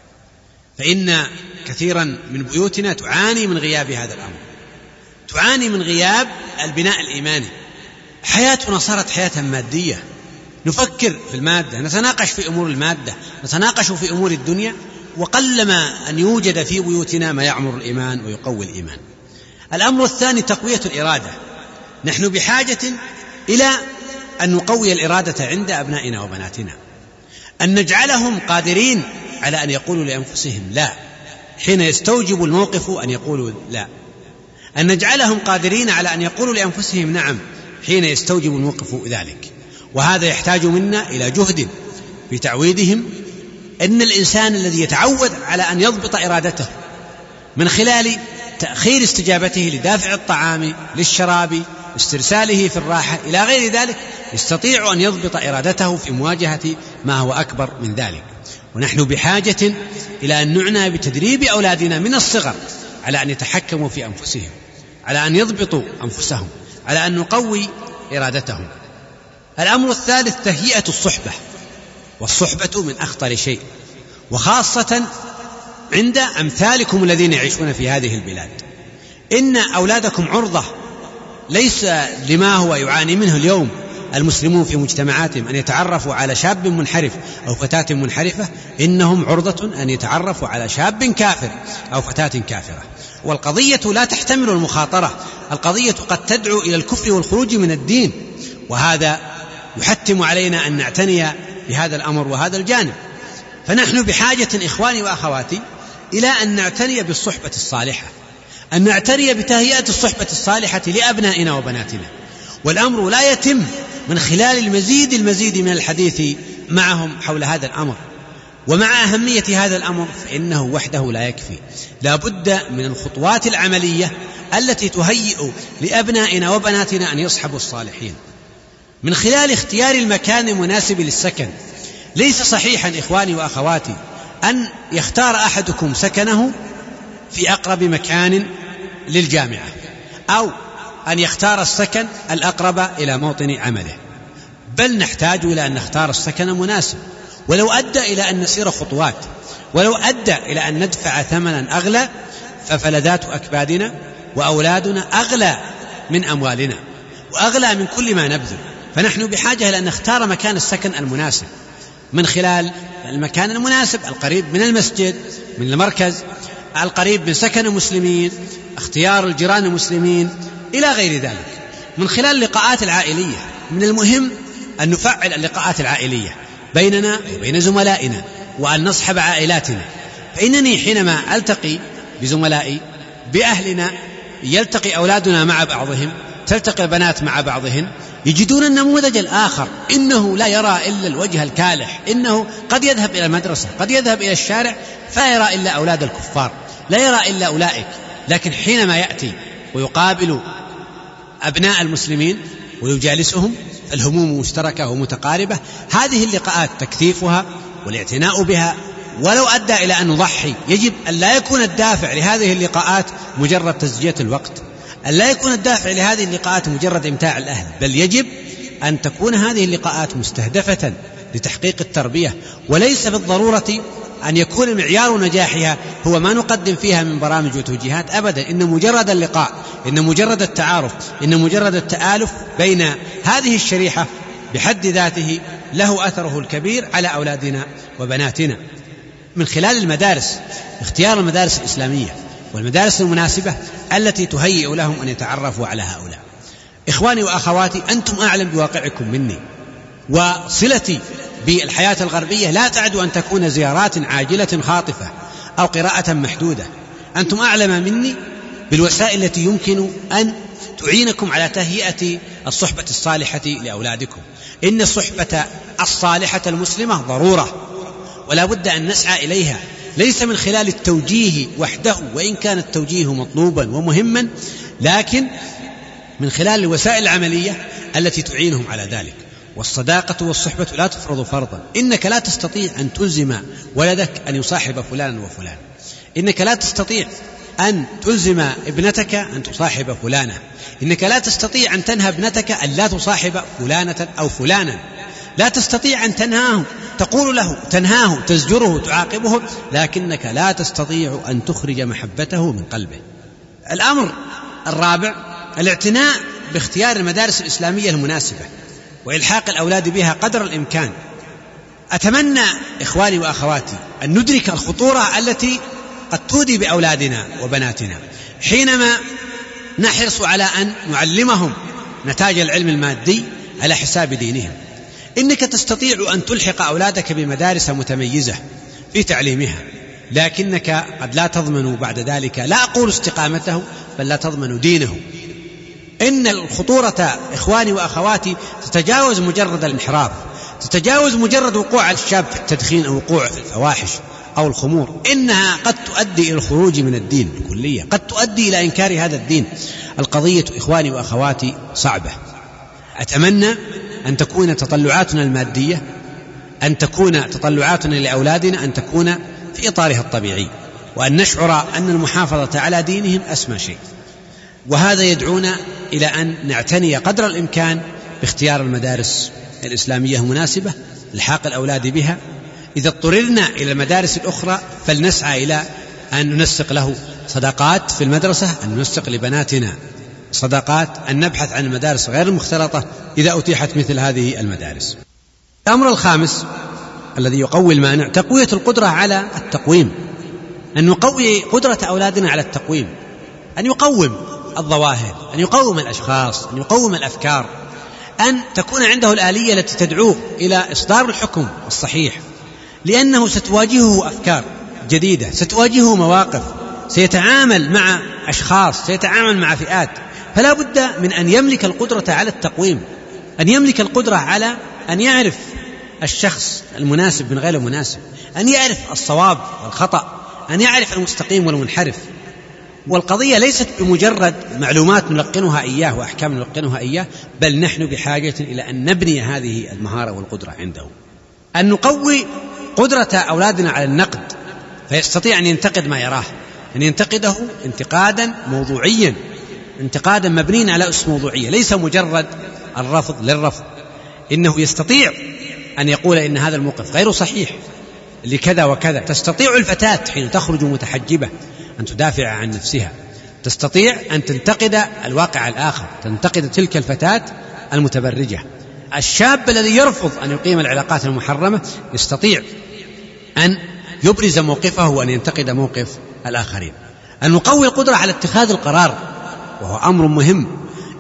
فإن كثيرا من بيوتنا تعاني من غياب هذا الأمر، تعاني من غياب البناء الإيماني. حياتنا صارت حياة مادية، نفكر في المادة، نتناقش في أمور المادة، نتناقش في أمور الدنيا، وقلما أن يوجد في بيوتنا ما يعمر الإيمان ويقوي الإيمان. الأمر الثاني تقوية الإرادة. نحن بحاجة إلى أن نقوي الإرادة عند أبنائنا وبناتنا، أن نجعلهم قادرين على أن يقولوا لأنفسهم لا حين يستوجب الموقف، أن يقولوا لا، أن نجعلهم قادرين على أن يقولوا لأنفسهم نعم حين يستوجب الموقف ذلك. وهذا يحتاج منا إلى جهد في تعويدهم. إن الإنسان الذي يتعود على أن يضبط إرادته من خلال تأخير استجابته لدافع الطعام، للشراب، استرساله في الراحة إلى غير ذلك، يستطيع أن يضبط إرادته في مواجهة ما هو أكبر من ذلك. ونحن بحاجة إلى أن نعنى بتدريب أولادنا من الصغر على أن يتحكموا في أنفسهم، على أن يضبطوا أنفسهم، على أن نقوي إرادتهم. الأمر الثالث تهيئة الصحبة، والصحبة من أخطر شيء، وخاصة عند أمثالكم الذين يعيشون في هذه البلاد. إن أولادكم عرضة ليس لما هو يعاني منه اليوم المسلمون في مجتمعاتهم، أن يتعرفوا على شاب منحرف أو فتاة منحرفة، إنهم عرضة أن يتعرفوا على شاب كافر أو فتاة كافرة. والقضية لا تحتمل المخاطرة، القضية قد تدعو إلى الكفر والخروج من الدين، وهذا يحتم علينا أن نعتني بهذا الأمر وهذا الجانب. فنحن بحاجة إخواني وأخواتي إلى أن نعتني بالصحبة الصالحة، أن نعتني بتهيئة الصحبة الصالحة لأبنائنا وبناتنا. والأمر لا يتم من خلال المزيد المزيد من الحديث معهم حول هذا الأمر. ومع أهمية هذا الأمر فإنه وحده لا يكفي، لا بد من الخطوات العملية التي تهيئ لأبنائنا وبناتنا أن يصحبوا الصالحين، من خلال اختيار المكان المناسب للسكن. ليس صحيحا إخواني وأخواتي أن يختار أحدكم سكنه في أقرب مكان للجامعة، أو أن يختار السكن الأقرب إلى موطن عمله، بل نحتاج إلى أن نختار السكن المناسب، ولو أدى إلى أن نسير خطوات، ولو أدى إلى أن ندفع ثمنا أغلى، ففلذات أكبادنا وأولادنا أغلى من أموالنا وأغلى من كل ما نبذل. فنحن بحاجة إلى أن نختار مكان السكن المناسب من خلال المكان المناسب القريب من المسجد، من المركز، القريب من سكن المسلمين، اختيار الجيران المسلمين، إلى غير ذلك. من خلال اللقاءات العائلية من المهم أن نفعل اللقاءات العائلية بيننا وبين زملائنا، وأن نصحب عائلاتنا. فإنني حينما ألتقي بزملائي بأهلنا يلتقي أولادنا مع بعضهم، تلتقي البنات مع بعضهن، يجدون النموذج الآخر، إنه لا يرى إلا الوجه الكالح، إنه قد يذهب إلى المدرسة، قد يذهب إلى الشارع فلا يرى إلا أولاد الكفار، لا يرى إلا أولئك. لكن حينما يأتي ويقابل أبناء المسلمين ويجالسهم الهموم مشتركة ومتقاربة. هذه اللقاءات تكثيفها والاعتناء بها ولو أدى إلى أن نضحي. يجب أن لا يكون الدافع لهذه اللقاءات مجرد تزجية الوقت، أن لا يكون الدافع لهذه اللقاءات مجرد إمتاع الأهل، بل يجب أن تكون هذه اللقاءات مستهدفة لتحقيق التربية، وليس بالضرورة أن يكون معيار نجاحها هو ما نقدم فيها من برامج وتوجيهات أبدا. إن مجرد اللقاء، إن مجرد التعارف، إن مجرد التآلف بين هذه الشريحة بحد ذاته له أثره الكبير على أولادنا وبناتنا. من خلال المدارس، اختيار المدارس الإسلامية والمدارس المناسبة التي تهيئ لهم أن يتعرفوا على هؤلاء. إخواني وأخواتي، أنتم أعلم بواقعكم مني، وصلتي بالحياة الغربية لا تعد أن تكون زيارات عاجلة خاطفة أو قراءة محدودة. أنتم أعلم مني بالوسائل التي يمكن أن تعينكم على تهيئة الصحبة الصالحة لأولادكم. إن الصحبة الصالحة المسلمة ضرورة ولا بد أن نسعى إليها، ليس من خلال التوجيه وحده وإن كان التوجيه مطلوبا ومهما، لكن من خلال الوسائل العملية التي تعينهم على ذلك. والصداقة والصحبة لا تفرض فرضا. إنك لا تستطيع أن تلزم ولدك أن يصاحب فلانا وفلان، إنك لا تستطيع أن تلزم ابنتك أن تصاحب فلانة، إنك لا تستطيع أن تنهى ابنتك أن لا تصاحب فلانة أو فلانا، لا تستطيع أن تنهاه، تقول له تنهاه، تزجره، تعاقبه، لكنك لا تستطيع أن تخرج محبته من قلبه. الأمر الرابع الاعتناء باختيار المدارس الإسلامية المناسبة وإلحاق الأولاد بها قدر الإمكان. أتمنى إخواني وأخواتي أن ندرك الخطورة التي قد تودي بأولادنا وبناتنا حينما نحرص على أن نعلمهم نتاج العلم المادي على حساب دينهم. إنك تستطيع أن تلحق أولادك بمدارس متميزة في تعليمها، لكنك قد لا تضمن بعد ذلك، لا أقول استقامته، بل لا تضمن دينه. إن الخطورة إخواني وأخواتي تتجاوز مجرد الانحراف، تتجاوز مجرد وقوع الشاب في التدخين أو وقوع في الفواحش أو الخمور. إنها قد تؤدي إلى الخروج من الدين بكلية، قد تؤدي إلى إنكار هذا الدين. القضية إخواني وأخواتي صعبة. أتمنى أن تكون تطلعاتنا المادية، أن تكون تطلعاتنا لأولادنا أن تكون في إطارها الطبيعي، وأن نشعر أن المحافظة على دينهم أسمى شيء. وهذا يدعونا إلى أن نعتني قدر الإمكان باختيار المدارس الإسلامية المناسبة، الحاق الأولاد بها. إذا اضطررنا إلى المدارس الأخرى فلنسعى إلى أن ننسق له صداقات في المدرسة، أن ننسق لبناتنا صداقات، أن نبحث عن المدارس غير المختلطة إذا أتيحت مثل هذه المدارس. الأمر الخامس الذي يقوي المانع تقوية القدرة على التقويم، أن نقوي قدرة أولادنا على التقويم، أن يقوم الظواهر، أن يقوم الأشخاص، أن يقوم الأفكار، أن تكون عنده الآلية التي تدعوه إلى إصدار الحكم الصحيح، لأنه ستواجهه أفكار جديدة، ستواجهه مواقف، سيتعامل مع أشخاص، سيتعامل مع فئات، فلا بد من أن يملك القدرة على التقويم، أن يملك القدرة على أن يعرف الشخص المناسب من غير المناسب، أن يعرف الصواب والخطأ، أن يعرف المستقيم والمنحرف. والقضية ليست بمجرد معلومات نلقنها إياه وأحكام نلقنها إياه، بل نحن بحاجة إلى أن نبني هذه المهارة والقدرة عنده، أن نقوي قدرة أولادنا على النقد، فيستطيع أن ينتقد ما يراه، أن ينتقده انتقادا موضوعيا، انتقادا مبنيا على أسس موضوعية، ليس مجرد الرفض للرفض. إنه يستطيع أن يقول إن هذا الموقف غير صحيح لكذا وكذا. تستطيع الفتاة حين تخرج متحجبة أن تدافع عن نفسها، تستطيع أن تنتقد الواقع الآخر، تنتقد تلك الفتاة المتبرجة. الشاب الذي يرفض أن يقيم العلاقات المحرمة يستطيع أن يبرز موقفه وأن ينتقد موقف الآخرين. أن نقوي القدرة على اتخاذ القرار، وهو أمر مهم،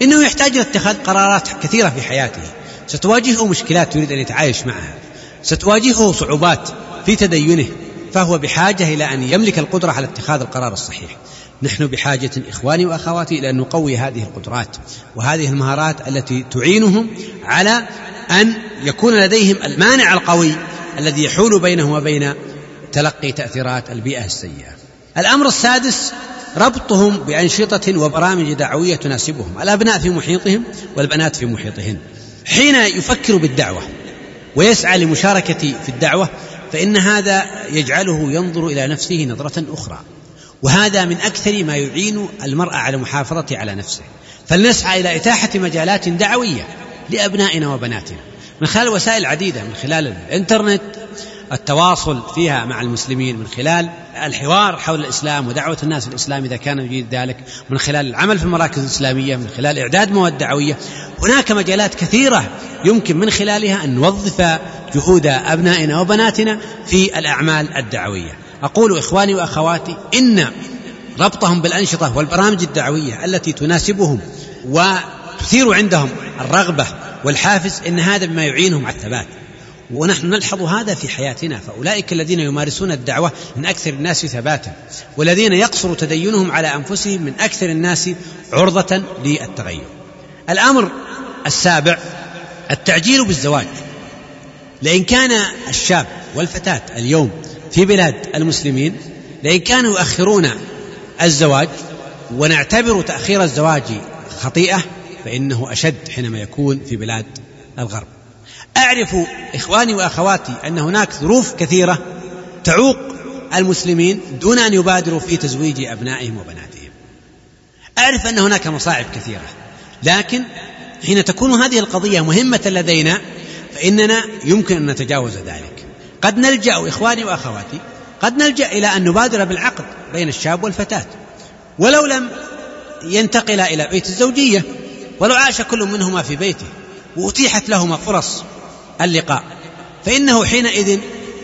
إنه يحتاج إلى اتخاذ قرارات كثيرة في حياته، ستواجهه مشكلات يريد أن يتعايش معها، ستواجهه صعوبات في تدينه، فهو بحاجة إلى أن يملك القدرة على اتخاذ القرار الصحيح. نحن بحاجة إخواني وأخواتي إلى أن نقوي هذه القدرات وهذه المهارات التي تعينهم على أن يكون لديهم المانع القوي الذي يحول بينهم وبين تلقي تأثيرات البيئة السيئة. الأمر السادس ربطهم بأنشطة وبرامج دعوية تناسبهم، الأبناء في محيطهم والبنات في محيطهن. حين يفكر بالدعوة ويسعى لمشاركة في الدعوة فإن هذا يجعله ينظر إلى نفسه نظرة أخرى، وهذا من أكثر ما يعين المرأة على المحافظة على نفسه. فلنسعى إلى إتاحة مجالات دعوية لأبنائنا وبناتنا من خلال وسائل عديدة، من خلال الإنترنت، التواصل فيها مع المسلمين، من خلال الحوار حول الإسلام ودعوة الناس الإسلام إذا كان يريد ذلك، من خلال العمل في المراكز الإسلامية، من خلال إعداد مواد دعوية. هناك مجالات كثيرة يمكن من خلالها أن نوظف جهود أبنائنا وبناتنا في الأعمال الدعوية. أقول إخواني وأخواتي إن ربطهم بالأنشطة والبرامج الدعوية التي تناسبهم وتثير عندهم الرغبة والحافز إن هذا بما يعينهم على الثبات، ونحن نلحظ هذا في حياتنا. فأولئك الذين يمارسون الدعوة من أكثر الناس ثباتا، والذين يقصر تدينهم على أنفسهم من أكثر الناس عرضة للتغير. الأمر السابع التعجيل بالزواج. لئن كان الشاب والفتاة اليوم في بلاد المسلمين لئن كانوا يؤخرون الزواج ونعتبر تأخير الزواج خطيئة، فإنه أشد حينما يكون في بلاد الغرب. أعرف إخواني وأخواتي أن هناك ظروف كثيرة تعوق المسلمين دون أن يبادروا في تزويج أبنائهم وبناتهم. أعرف أن هناك مصاعب كثيرة، لكن حين تكون هذه القضية مهمة لدينا فإننا يمكن أن نتجاوز ذلك. قد نلجأ إخواني وأخواتي قد نلجأ إلى أن نبادر بالعقد بين الشاب والفتاة، ولو لم ينتقل إلى بيت الزوجية، ولو عاش كل منهما في بيته وأتيحت لهما فرص اللقاء، فإنه حينئذ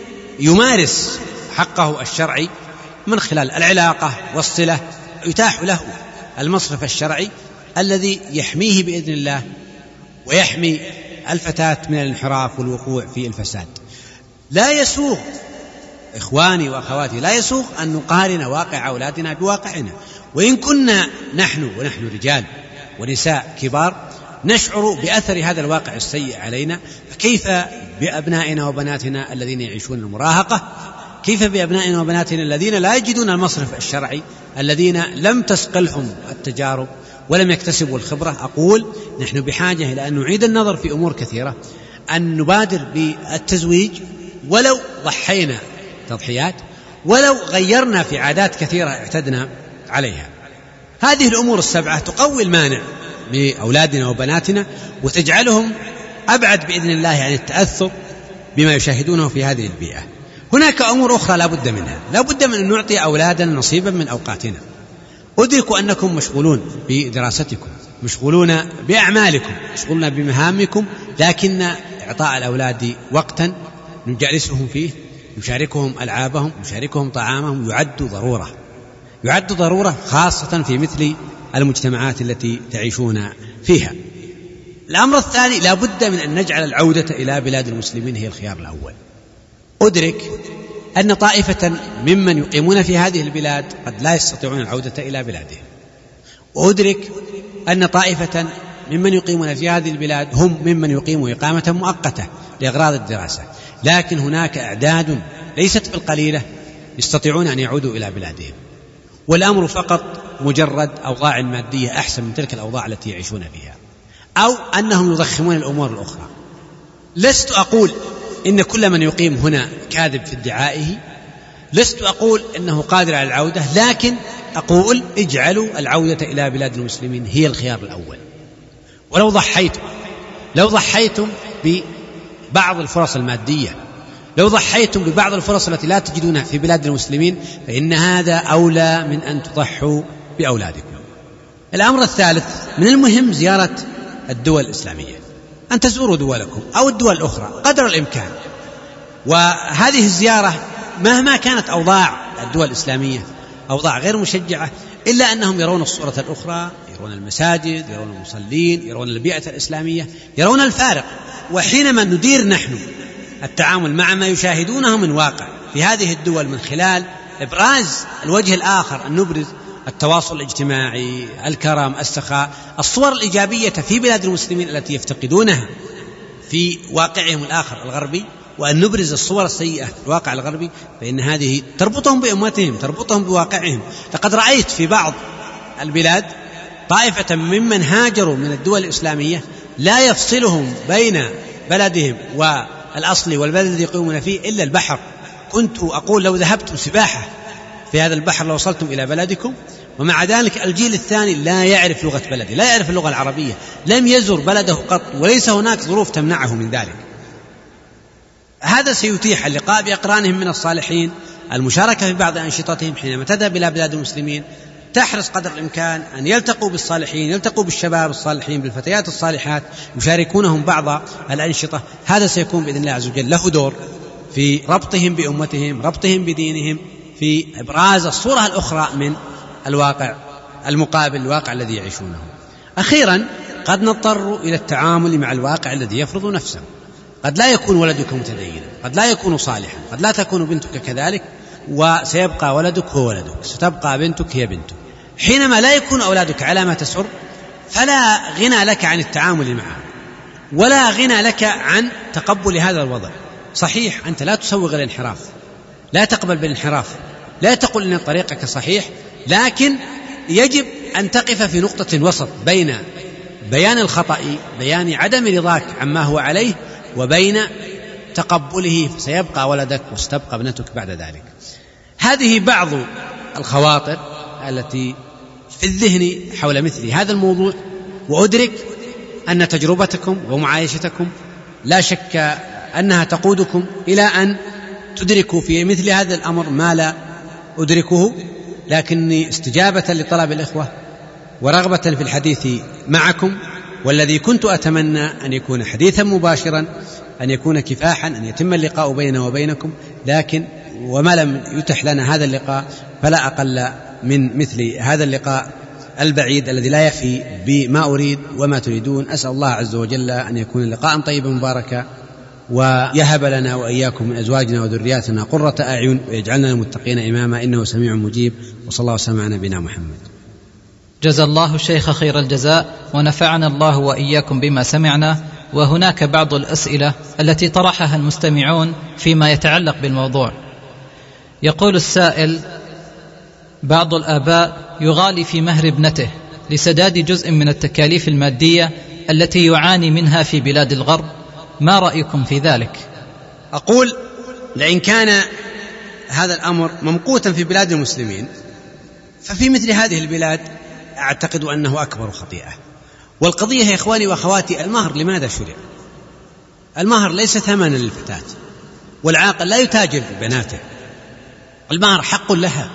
يمارس حقه الشرعي من خلال العلاقة والصلة، يتاح له المصرف الشرعي الذي يحميه بإذن الله ويحمي الفتاة من الانحراف والوقوع في الفساد. لا يسوغ إخواني وأخواتي لا يسوغ أن نقارن واقع أولادنا بواقعنا، وإن كنا نحن ونحن رجال ونساء كبار نشعر بأثر هذا الواقع السيء علينا، فكيف بأبنائنا وبناتنا الذين يعيشون المراهقة؟ كيف بأبنائنا وبناتنا الذين لا يجدون المصرف الشرعي، الذين لم تسقلهم التجارب ولم يكتسبوا الخبرة؟ أقول نحن بحاجة إلى أن نعيد النظر في أمور كثيرة، أن نبادر بالتزويج ولو ضحينا تضحيات، ولو غيرنا في عادات كثيرة اعتدنا عليها. هذه الأمور السبعة تقوي المانع لأولادنا وبناتنا وتجعلهم أبعد بإذن الله عن التأثر بما يشاهدونه في هذه البيئة. هناك أمور أخرى لا بد منها، لا بد من أن نعطي أولادنا نصيبا من أوقاتنا. أدرك أنكم مشغولون بدراستكم، مشغولون بأعمالكم، مشغولون بمهامكم، لكن إعطاء الأولاد وقتا نجالسهم فيه، نشاركهم ألعابهم، نشاركهم طعامهم، يعد ضرورة، يعد ضرورة خاصة في مثل المجتمعات التي تعيشون فيها. الأمر الثاني لا بد من أن نجعل العودة إلى بلاد المسلمين هي الخيار الأول. أدرك أن طائفة ممن يقيمون في هذه البلاد قد لا يستطيعون العودة إلى بلادهم، وأدرك أن طائفة ممن يقيمون في هذه البلاد هم ممن يقيموا إقامة مؤقتة لأغراض الدراسة، لكن هناك أعداد ليست بالقليلة يستطيعون أن يعودوا إلى بلادهم، والأمر فقط مجرد أوضاع مادية أحسن من تلك الأوضاع التي يعيشون فيها، أو أنهم يضخمون الأمور الأخرى. لست أقول إن كل من يقيم هنا كاذب في ادعائه، لست أقول إنه قادر على العودة، لكن أقول اجعلوا العودة إلى بلاد المسلمين هي الخيار الأول. ولو ضحيتم لو ضحيتم ببعض الفرص المادية، لو ضحيتم ببعض الفرص التي لا تجدونها في بلاد المسلمين، فإن هذا أولى من أن تضحوا بأولادكم. الأمر الثالث، من المهم زيارة الدول الإسلامية، أن تزوروا دولكم أو الدول الأخرى قدر الإمكان. وهذه الزيارة مهما كانت أوضاع الدول الإسلامية أوضاع غير مشجعة، إلا أنهم يرون الصورة الأخرى، يرون المساجد، يرون المصلين، يرون البيئة الإسلامية، يرون الفارق. وحينما ندير نحن التعامل مع ما يشاهدونه من واقع في هذه الدول من خلال إبراز الوجه الآخر، أن نبرز التواصل الاجتماعي، الكرم، السخاء، الصور الإيجابية في بلاد المسلمين التي يفتقدونها في واقعهم الآخر الغربي، وأن نبرز الصور السيئة في الواقع الغربي، فإن هذه تربطهم بأمتهم، تربطهم بواقعهم. لقد رأيت في بعض البلاد طائفة ممن هاجروا من الدول الإسلامية لا يفصلهم بين بلدهم والأصل والبلد الذي يقيمون فيه إلا البحر. كنت أقول لو ذهبتم سباحة في هذا البحر لو وصلتم إلى بلدكم. ومع ذلك الجيل الثاني لا يعرف لغة بلده، لا يعرف اللغة العربية، لم يزر بلده قط، وليس هناك ظروف تمنعه من ذلك. هذا سيتيح اللقاء بأقرانهم من الصالحين، المشاركة في بعض أنشطتهم حينما تذهب إلى بلاد المسلمين، تحرص قدر الإمكان أن يلتقوا بالصالحين، يلتقوا بالشباب الصالحين، بالفتيات الصالحات، يشاركونهم بعض الأنشطة. هذا سيكون بإذن الله عز وجل له دور في ربطهم بأمتهم، ربطهم بدينهم، في إبراز الصورة الأخرى من الواقع المقابل، الواقع الذي يعيشونه. أخيرا، قد نضطر إلى التعامل مع الواقع الذي يفرض نفسه. قد لا يكون ولدك متدينا، قد لا يكون صالحا، قد لا تكون بنتك كذلك، وسيبقى ولدك هو ولدك، ستبقى بنتك هي بنتك. حينما لا يكون أولادك على ما تسر، فلا غنى لك عن التعامل معه، ولا غنى لك عن تقبل هذا الوضع. صحيح أنت لا تسوغ الانحراف، لا تقبل بالانحراف، لا تقول إن طريقك صحيح، لكن يجب أن تقف في نقطة وسط بين بيان الخطأ، بيان عدم رضاك عما هو عليه، وبين تقبله، فسيبقى ولدك وستبقى ابنتك بعد ذلك. هذه بعض الخواطر التي في الذهن حول مثل هذا الموضوع، وأدرك أن تجربتكم ومعايشتكم لا شك أنها تقودكم إلى أن تدركوا في مثل هذا الأمر ما لا أدركه، لكني استجابة لطلب الإخوة ورغبة في الحديث معكم، والذي كنت أتمنى أن يكون حديثا مباشرا، أن يكون كفاحا، أن يتم اللقاء بيننا وبينكم، لكن وما لم يتح لنا هذا اللقاء فلا أقل من مثل هذا اللقاء البعيد الذي لا يفي بما أريد وما تريدون. أسأل الله عز وجل أن يكون لقاء طيبا مباركا، ويهب لنا وإياكم من أزواجنا وذرياتنا قرة أعين، ويجعلنا للمتقين إماما، إنه سميع مجيب. وصلى الله وسلم على نبينا محمد. جزا الله الشيخ خير الجزاء، ونفعنا الله وإياكم بما سمعنا. وهناك بعض الأسئلة التي طرحها المستمعون فيما يتعلق بالموضوع. يقول السائل: بعض الآباء يغالي في مهر ابنته لسداد جزء من التكاليف المادية التي يعاني منها في بلاد الغرب، ما رأيكم في ذلك؟ أقول لئن كان هذا الأمر ممقوتا في بلاد المسلمين، ففي مثل هذه البلاد أعتقد أنه أكبر خطيئة. والقضية يا إخواني وأخواتي، المهر لماذا شرع؟ المهر ليس ثمنا للفتاة، والعاقل لا يتاجر ببناته، المهر حق لها.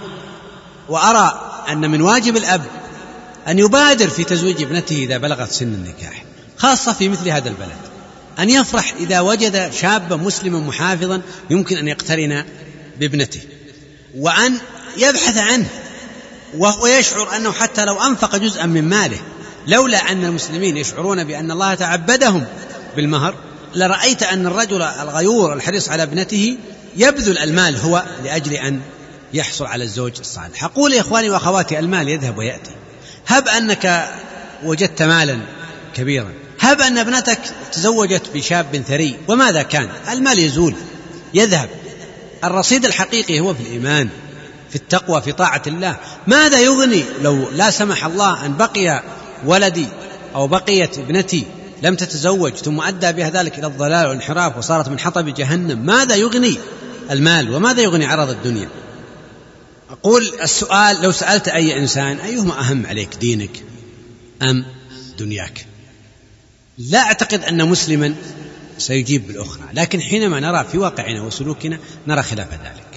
وأرى أن من واجب الأب أن يبادر في تزويج ابنته إذا بلغت سن النكاح، خاصة في مثل هذا البلد، أن يفرح إذا وجد شابا مسلما محافظا يمكن أن يقترن بابنته، وأن يبحث عنه وهو يشعر أنه حتى لو أنفق جزءا من ماله، لولا أن المسلمين يشعرون بأن الله تعبدهم بالمهر، لرأيت أن الرجل الغيور الحريص على ابنته يبذل المال هو لأجل أن يحصل على الزوج الصالح. أقول يا إخواني وأخواتي، المال يذهب ويأتي. هب أنك وجدت مالا كبيرا، هب أن ابنتك تزوجت بشاب ثري، وماذا كان؟ المال يزول يذهب. الرصيد الحقيقي هو في الإيمان، في التقوى، في طاعة الله. ماذا يغني لو لا سمح الله أن بقي ولدي أو بقيت ابنتي لم تتزوج، ثم أدى بها ذلك إلى الضلال والانحراف وصارت من حطب جهنم؟ ماذا يغني المال وماذا يغني عرض الدنيا؟ أقول السؤال، لو سألت أي إنسان أيهما أهم عليك، دينك أم دنياك؟ لا أعتقد أن مسلما سيجيب بالأخرى، لكن حينما نرى في واقعنا وسلوكنا نرى خلاف ذلك.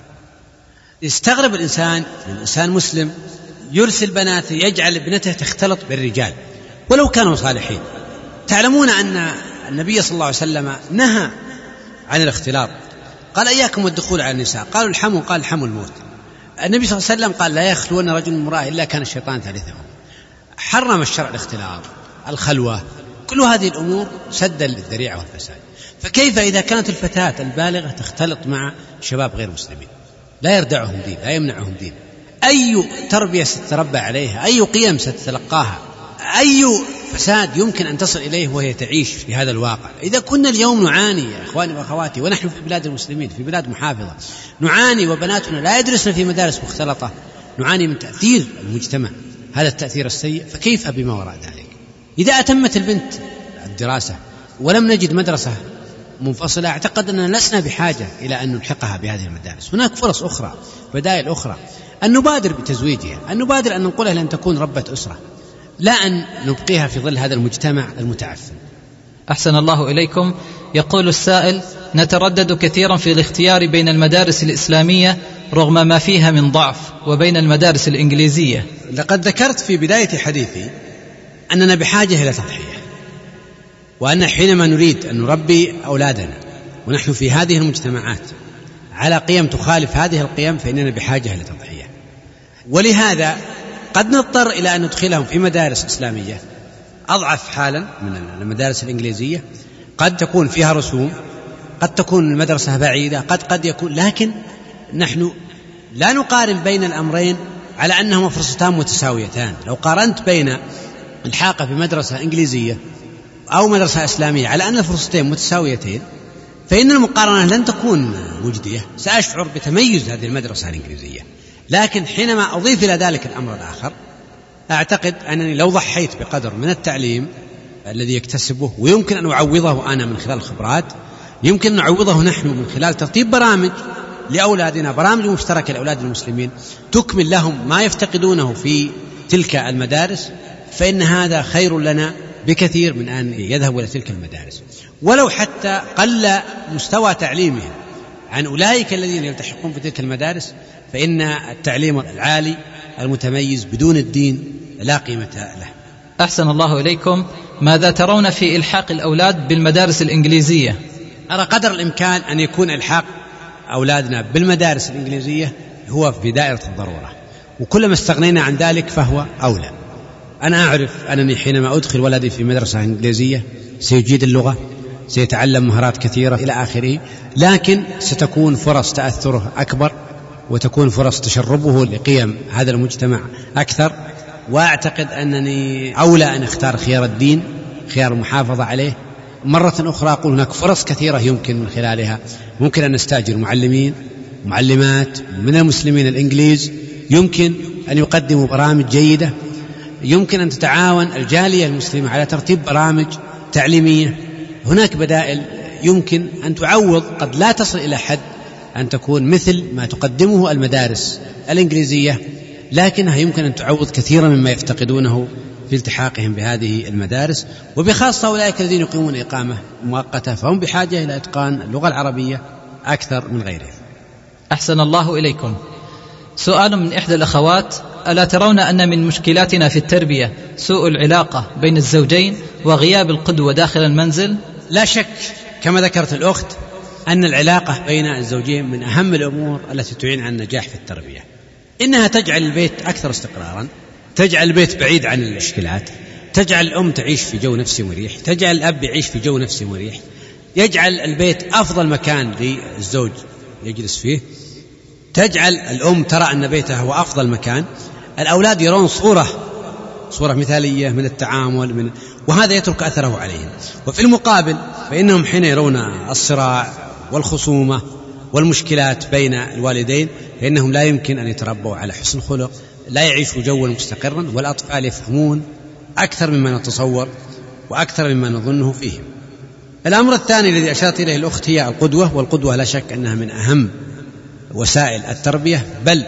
يستغرب الإنسان من إنسان مسلم يرسل بناته، يجعل ابنته تختلط بالرجال ولو كانوا صالحين. تعلمون أن النبي صلى الله عليه وسلم نهى عن الاختلاط، قال إياكم والدخول على النساء، قالوا الحمو، قال الحمو الموت. النبي صلى الله عليه وسلم قال لا يخلون رجل امرأة إلا كان الشيطان ثالثهم. حرم الشرع الاختلاط، الخلوة، كل هذه الأمور سدا للذريعة والفساد. فكيف إذا كانت الفتاة البالغة تختلط مع شباب غير مسلمين؟ لا يردعهم دين، لا يمنعهم دين. أي تربية ستتربى عليها؟ أي قيم ستتلقاها؟ أي فساد يمكن أن تصل إليه وهي تعيش في هذا الواقع؟ إذا كنا اليوم نعاني يا إخواني وأخواتي، ونحن في بلاد المسلمين في بلاد محافظة نعاني، وبناتنا لا يدرسن في مدارس مختلطة، نعاني من تأثير المجتمع، هذا التأثير السيء، فكيف بما وراء ذلك؟ إذا أتمت البنت الدراسة ولم نجد مدرسة منفصلة، أعتقد أننا لسنا بحاجة إلى أن نلحقها بهذه المدارس. هناك فرص أخرى، بدائل أخرى، أن نبادر بتزويجها، أن نبادر أن ننقلها لأن تكون ربة أسرة، لا أن نبقيها في ظل هذا المجتمع المتعفن. أحسن الله إليكم. يقول السائل: نتردد كثيرا في الاختيار بين المدارس الإسلامية رغم ما فيها من ضعف وبين المدارس الإنجليزية. لقد ذكرت في بداية حديثي أننا بحاجة إلى تضحية، وأن حينما نريد أن نربي أولادنا ونحن في هذه المجتمعات على قيم تخالف هذه القيم فإننا بحاجة إلى تضحية. ولهذا قد نضطر إلى أن ندخلهم في مدارس إسلامية أضعف حالا من المدارس الإنجليزية، قد تكون فيها رسوم، قد تكون المدرسة بعيدة، قد قد يكون، لكن نحن لا نقارن بين الأمرين على أنهما فرصتان متساويتان. لو قارنت بين الحاقة في مدرسة إنجليزية أو مدرسة إسلامية على أن الفرصتين متساويتين، فإن المقارنة لن تكون مجدية، سأشعر بتميز هذه المدرسة الإنجليزية. لكن حينما أضيف إلى ذلك الأمر الآخر، أعتقد أنني لو ضحيت بقدر من التعليم الذي يكتسبه ويمكن أن أعوضه أنا من خلال الخبرات، يمكن أن نعوضه نحن من خلال ترتيب برامج لأولادنا، برامج مشتركة لأولاد المسلمين تكمل لهم ما يفتقدونه في تلك المدارس، فإن هذا خير لنا بكثير من أن يذهبوا إلى تلك المدارس، ولو حتى قل مستوى تعليمهم عن أولئك الذين يلتحقون في تلك المدارس، فإن التعليم العالي المتميز بدون الدين لا قيمة له. أحسن الله إليكم. ماذا ترون في إلحاق الأولاد بالمدارس الإنجليزية؟ أرى قدر الإمكان أن يكون إلحاق أولادنا بالمدارس الإنجليزية هو في دائرة الضرورة، وكلما استغنينا عن ذلك فهو أولى. أنا أعرف أنني حينما أدخل ولدي في مدرسة إنجليزية سيجيد اللغة، سيتعلم مهارات كثيرة إلى آخره، لكن ستكون فرص تأثره أكبر، وتكون فرص تشربه لقيم هذا المجتمع أكثر. وأعتقد أنني أولى أن أختار خيار الدين، خيار المحافظة عليه. مرة أخرى أقول هناك فرص كثيرة يمكن من خلالها، ممكن أن نستأجر معلمين معلمات من المسلمين الإنجليز، يمكن أن يقدموا برامج جيدة، يمكن أن تتعاون الجالية المسلمة على ترتيب برامج تعليمية. هناك بدائل يمكن أن تعوض، قد لا تصل إلى حد أن تكون مثل ما تقدمه المدارس الإنجليزية، لكنها يمكن أن تعوض كثيرا مما يفتقدونه في التحاقهم بهذه المدارس، وبخاصة أولئك الذين يقيمون إقامة مؤقتة فهم بحاجة إلى إتقان اللغة العربية أكثر من غيرهم. أحسن الله إليكم. سؤال من إحدى الأخوات: ألا ترون أن من مشكلاتنا في التربية سوء العلاقة بين الزوجين وغياب القدوة داخل المنزل؟ لا شك كما ذكرت الأخت أن العلاقة بين الزوجين من أهم الأمور التي تعين على النجاح في التربية. إنها تجعل البيت أكثر استقرارا، تجعل البيت بعيد عن المشكلات، تجعل الأم تعيش في جو نفسي مريح، تجعل الأب يعيش في جو نفسي مريح، يجعل البيت أفضل مكان للزوج يجلس فيه، تجعل الأم ترى أن بيتها هو أفضل مكان، الأولاد يرون صورة صورة مثالية من التعامل من وهذا يترك أثره عليهم. وفي المقابل فإنهم حين يرون الصراع والخصومة والمشكلات بين الوالدين فإنهم لا يمكن أن يتربوا على حسن خلق، لا يعيشوا جوا مستقرا، والأطفال يفهمون أكثر مما نتصور وأكثر مما نظنه فيهم. الأمر الثاني الذي أشارت إليه الأخت هي القدوة، والقدوة لا شك أنها من أهم وسائل التربية، بل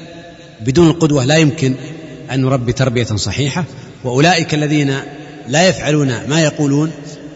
بدون القدوة لا يمكن أن نربي تربية صحيحة. وأولئك الذين لا يفعلون ما يقولون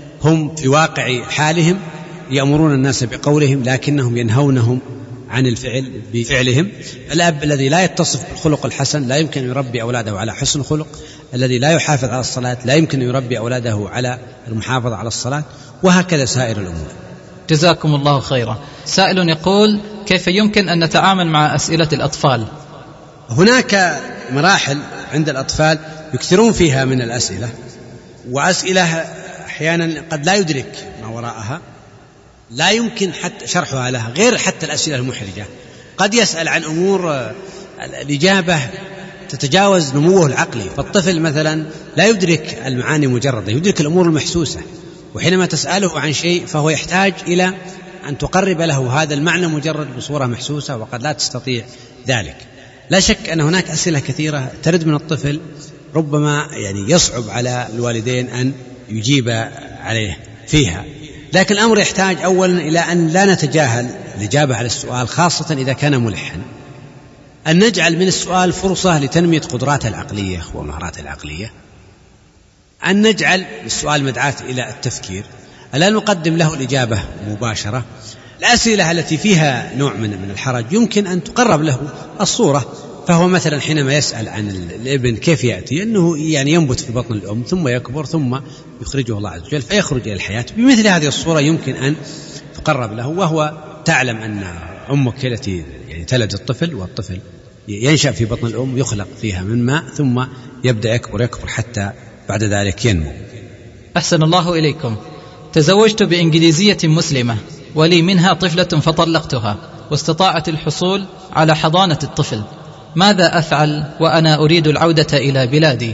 هم في واقع حالهم يأمرون الناس بقولهم لكنهم ينهونهم عن الفعل بفعلهم. الأب الذي لا يتصف بالخلق الحسن لا يمكن أن يربي أولاده على حسن خلق، الذي لا يحافظ على الصلاة لا يمكن أن يربي أولاده على المحافظة على الصلاة، وهكذا سائر الأمور. جزاكم الله خيرا. سائل يقول: كيف يمكن أن نتعامل مع أسئلة الأطفال؟ هناك مراحل عند الأطفال يكثرون فيها من الأسئلة، وأسئلة أحيانا قد لا يدرك ما وراءها، لا يمكن حتى شرحها لها، غير حتى الأسئلة المحرجة. قد يسأل عن أمور الإجابة تتجاوز نموه العقلي، فالطفل مثلا لا يدرك المعاني مجردة، يدرك الأمور المحسوسة، وحينما تسأله عن شيء فهو يحتاج إلى أن تقرب له هذا المعنى مجرد بصورة محسوسة، وقد لا تستطيع ذلك. لا شك أن هناك أسئلة كثيرة ترد من الطفل ربما يعني يصعب على الوالدين أن يجيب عليه فيها، لكن الأمر يحتاج أولا إلى أن لا نتجاهل الإجابة على السؤال، خاصة إذا كان ملحا، أن نجعل من السؤال فرصة لتنمية قدراته العقلية ومهاراته العقلية، أن نجعل السؤال مدعاة إلى التفكير، ألا نقدم له الإجابة مباشرة. الأسئلة التي فيها نوع من من الحرج يمكن أن تقرب له الصورة، فهو مثلا حينما يسأل عن الابن كيف يأتي، أنه يعني ينبت في بطن الأم ثم يكبر ثم يخرجه الله عز وجل فيخرج إلى الحياة، بمثل هذه الصورة يمكن أن تقرب له، وهو تعلم أن أمك التي يعني تلد الطفل، والطفل ينشأ في بطن الأم يخلق فيها من ماء ثم يبدأ يكبر يكبر حتى بعد ذلك ينمو. أحسن الله إليكم. تزوجت بإنجليزية مسلمة ولي منها طفلة فطلقتها، واستطاعت الحصول على حضانة الطفل، ماذا أفعل وأنا أريد العودة إلى بلادي؟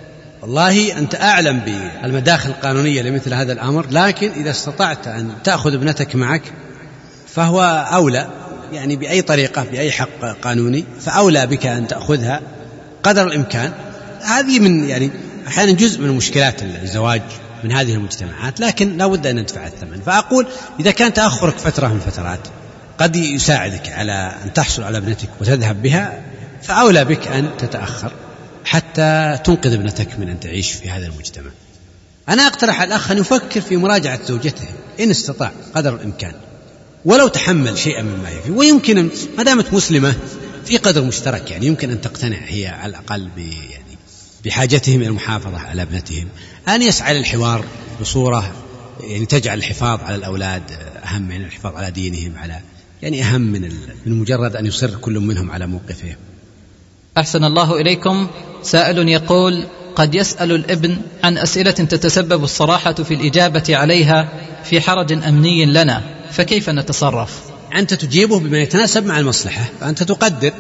والله أنت أعلم بالمداخل القانونية لمثل هذا الأمر، لكن إذا استطعت أن تأخذ ابنتك معك فهو أولى، يعني بأي طريقة بأي حق قانوني فأولى بك أن تأخذها قدر الإمكان. هذه من يعني أحيانا جزء من مشكلات الزواج من هذه المجتمعات، لكن لا بد أن ندفع الثمن. فأقول إذا كان تأخرك فترة من الفترات قد يساعدك على أن تحصل على ابنتك وتذهب بها، فأولى بك أن تتأخر حتى تنقذ ابنتك من أن تعيش في هذا المجتمع. أنا أقترح على الأخ أن يفكر في مراجعة زوجته إن استطاع قدر الإمكان، ولو تحمل شيئا مما يفي، ويمكن ما دامت مسلمة في قدر مشترك، يعني يمكن أن تقتنع هي على الأقل ب يعني بحاجتهم إلى المحافظة على ابنتهم، أن يسعى للحوار بصورة يعني تجعل الحفاظ على الأولاد أهم من الحفاظ على دينهم، على يعني أهم من من مجرد أن يصر كل منهم على موقفه. أحسن الله إليكم. سائل يقول: قد يسأل الابن عن أسئلة تتسبب الصراحة في الإجابة عليها في حرج أمني لنا، فكيف نتصرف؟ أنت تجيبه بما يتناسب مع المصلحة، فأنت تقدر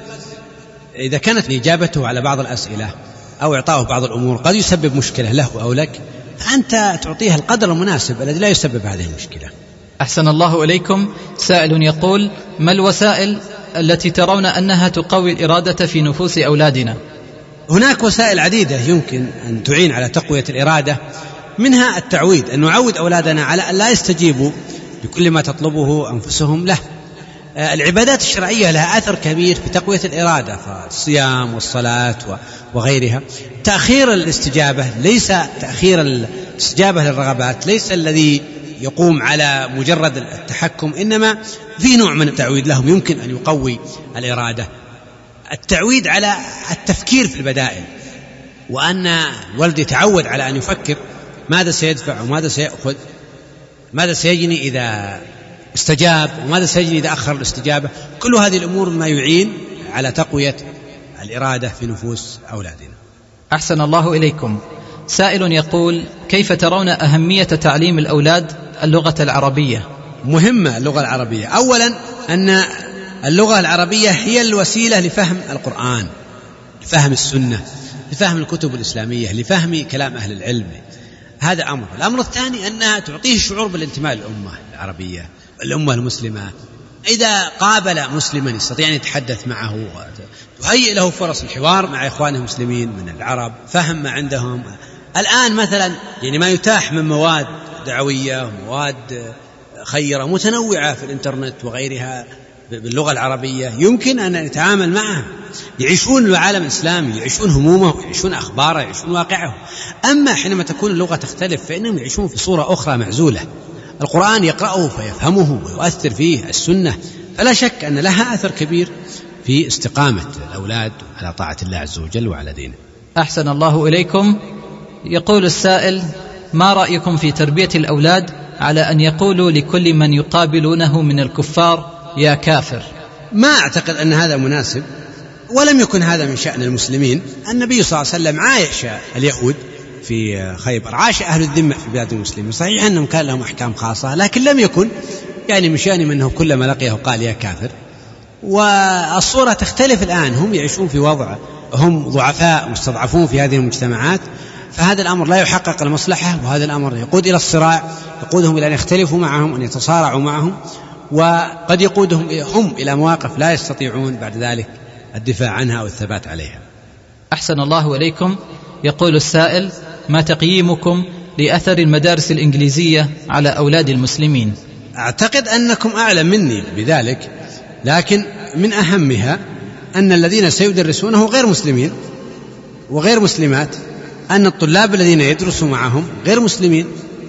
إذا كانت إجابته على بعض الأسئلة أو إعطائه بعض الأمور قد يسبب مشكلة له أو لك، فأنت تعطيها القدر المناسب الذي لا يسبب هذه المشكلة. أحسن الله إليكم. سائل يقول: ما الوسائل التي ترون أنها تقوي الإرادة في نفوس أولادنا؟ هناك وسائل عديدة يمكن أن تعين على تقوية الإرادة، منها التعويد، أن نعود أولادنا على أن لا يستجيبوا لكل ما تطلبه أنفسهم له. العبادات الشرعية لها أثر كبير في تقوية الإرادة، فالصيام والصلاة وغيرها. تأخير الاستجابة ليس تأخير الاستجابة للرغبات ليس الذي يقوم على مجرد التحكم، إنما في نوع من التعويد لهم يمكن أن يقوي الإرادة. التعويد على التفكير في البدائل، وأن الولد يتعود على أن يفكر ماذا سيدفع وماذا سيأخذ، ماذا سيجني إذا استجاب وماذا سيجني إذا أخر الاستجابة. كل هذه الأمور ما يعين على تقوية الإرادة في نفوس أولادنا. أحسن الله إليكم. سائل يقول: كيف ترون أهمية تعليم الأولاد اللغة العربية؟ مهمة اللغة العربية. أولا أن اللغة العربية هي الوسيلة لفهم القرآن، لفهم السنة، لفهم الكتب الإسلامية، لفهم كلام أهل العلم. هذا أمر. الأمر الثاني أنها تعطيه الشعور بالانتماء للأمة العربية، الأمة المسلمة. إذا قابل مسلما يستطيع أن يتحدث معه، تهيئ له فرص الحوار مع إخوانه المسلمين من العرب، فهم ما عندهم. الآن مثلا يعني ما يتاح من مواد دعوية ومواد خيرة متنوعة في الإنترنت وغيرها باللغة العربية، يمكن أن نتعامل معها. يعيشون العالم الإسلامي، يعيشون همومه ويعيشون أخباره، يعيشون واقعه. أما حينما تكون اللغة تختلف فإنهم يعيشون في صورة أخرى معزولة. القرآن يقرأه فيفهمه ويؤثر فيه، السنة فلا شك أن لها أثر كبير في استقامة الأولاد على طاعة الله عز وجل وعلى دينه. أحسن الله إليكم. يقول السائل: ما رأيكم في تربية الأولاد على أن يقولوا لكل من يقابلونه من الكفار يا كافر؟ ما أعتقد أن هذا مناسب، ولم يكن هذا من شأن المسلمين. النبي صلى الله عليه وسلم عايش اليهود في خيبر، عاش أهل الذمة في بلاد المسلمين، صحيح أنهم كان لهم أحكام خاصة، لكن لم يكن يعني من شأنهم أنه كلما لقيه قال يا كافر. والصورة تختلف الآن، هم يعيشون في وضع هم ضعفاء مستضعفون في هذه المجتمعات، فهذا الأمر لا يحقق المصلحة، وهذا الأمر يقود إلى الصراع، يقودهم إلى أن يختلفوا معهم، أن يتصارعوا معهم، وقد يقودهم هم إلى مواقف لا يستطيعون بعد ذلك الدفاع عنها أو الثبات عليها. أحسن الله إليكم. يقول السائل: ما تقييمكم لأثر المدارس الإنجليزية على أولاد المسلمين؟ أعتقد أنكم أعلم مني بذلك، لكن من أهمها أن الذين سيدرسونه غير مسلمين وغير مسلمات، أن الطلاب الذين يدرسوا معهم غير مسلمين،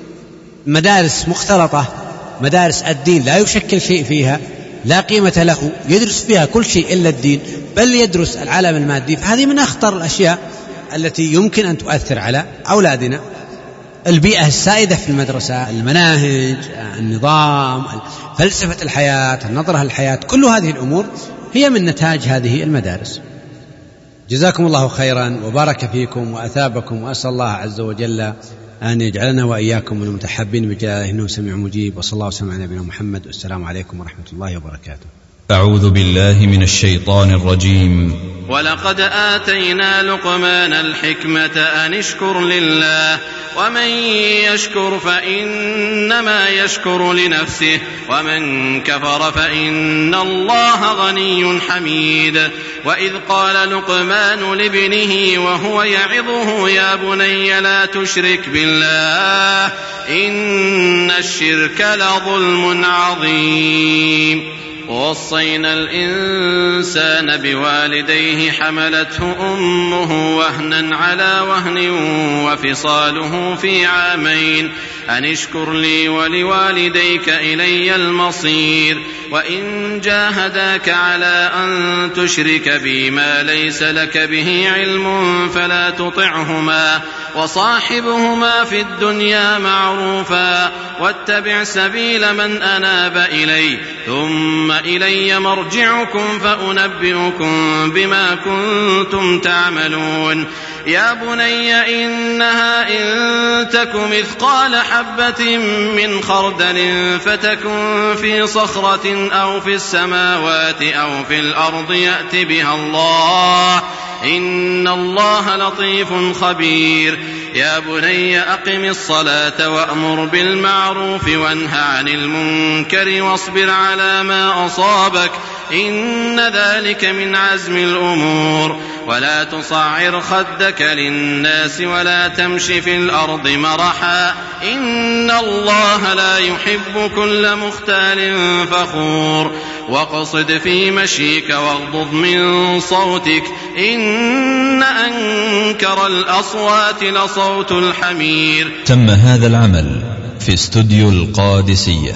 مدارس مختلطة، مدارس الدين لا يشكل شيء فيها، لا قيمة له، يدرس فيها كل شيء إلا الدين، بل يدرس العالم المادي. فهذه من أخطر الأشياء التي يمكن أن تؤثر على أولادنا. البيئة السائدة في المدرسة، المناهج، النظام، فلسفة الحياة، النظرة للحياة، كل هذه الأمور هي من نتاج هذه المدارس. جزاكم الله خيرا وبارك فيكم وأثابكم، وأسأل الله عز وجل أن يجعلنا وإياكم من المتحبين بجلاله إنه سميع مجيب. وصلى الله وسلم على نبينا محمد، والسلام عليكم ورحمة الله وبركاته. أعوذ بالله من الشيطان الرجيم. ولقد آتينا لقمان الحكمة أن اشكر لله، ومن يشكر فإنما يشكر لنفسه، ومن كفر فإن الله غني حميد. وإذ قال لقمان لابنه وهو يعظه: يا بني لا تشرك بالله إن الشرك لظلم عظيم. ووصينا الإنسان بوالديه حملته أمه وهنا على وهن وفصاله في عامين أن اشكر لي ولوالديك إلي المصير. وإن جاهداك على أن تشرك بي ما ليس لك به علم فلا تطعهما، وصاحبهما في الدنيا معروفا، واتبع سبيل من أناب إلي، ثم إلي مرجعكم فأنبئكم بما كنتم تعملون. يا بني إنها إن تك مثقال حبة من خردل فتكن في صخرة أو في السماوات أو في الأرض يأت بها الله، إن الله لطيف خبير. يا بني أقم الصلاة وأمر بالمعروف وانه عن المنكر واصبر على ما أصابك، إن ذلك من عزم الأمور. ولا تصعر خدك للناس ولا تمش في الأرض مرحا، إن الله لا يحب كل مختال فخور. واقصد في مشيك واغضض من صوتك، إن أنكر الأصوات لصوت الحمير. تم هذا العمل في استوديو القادسية.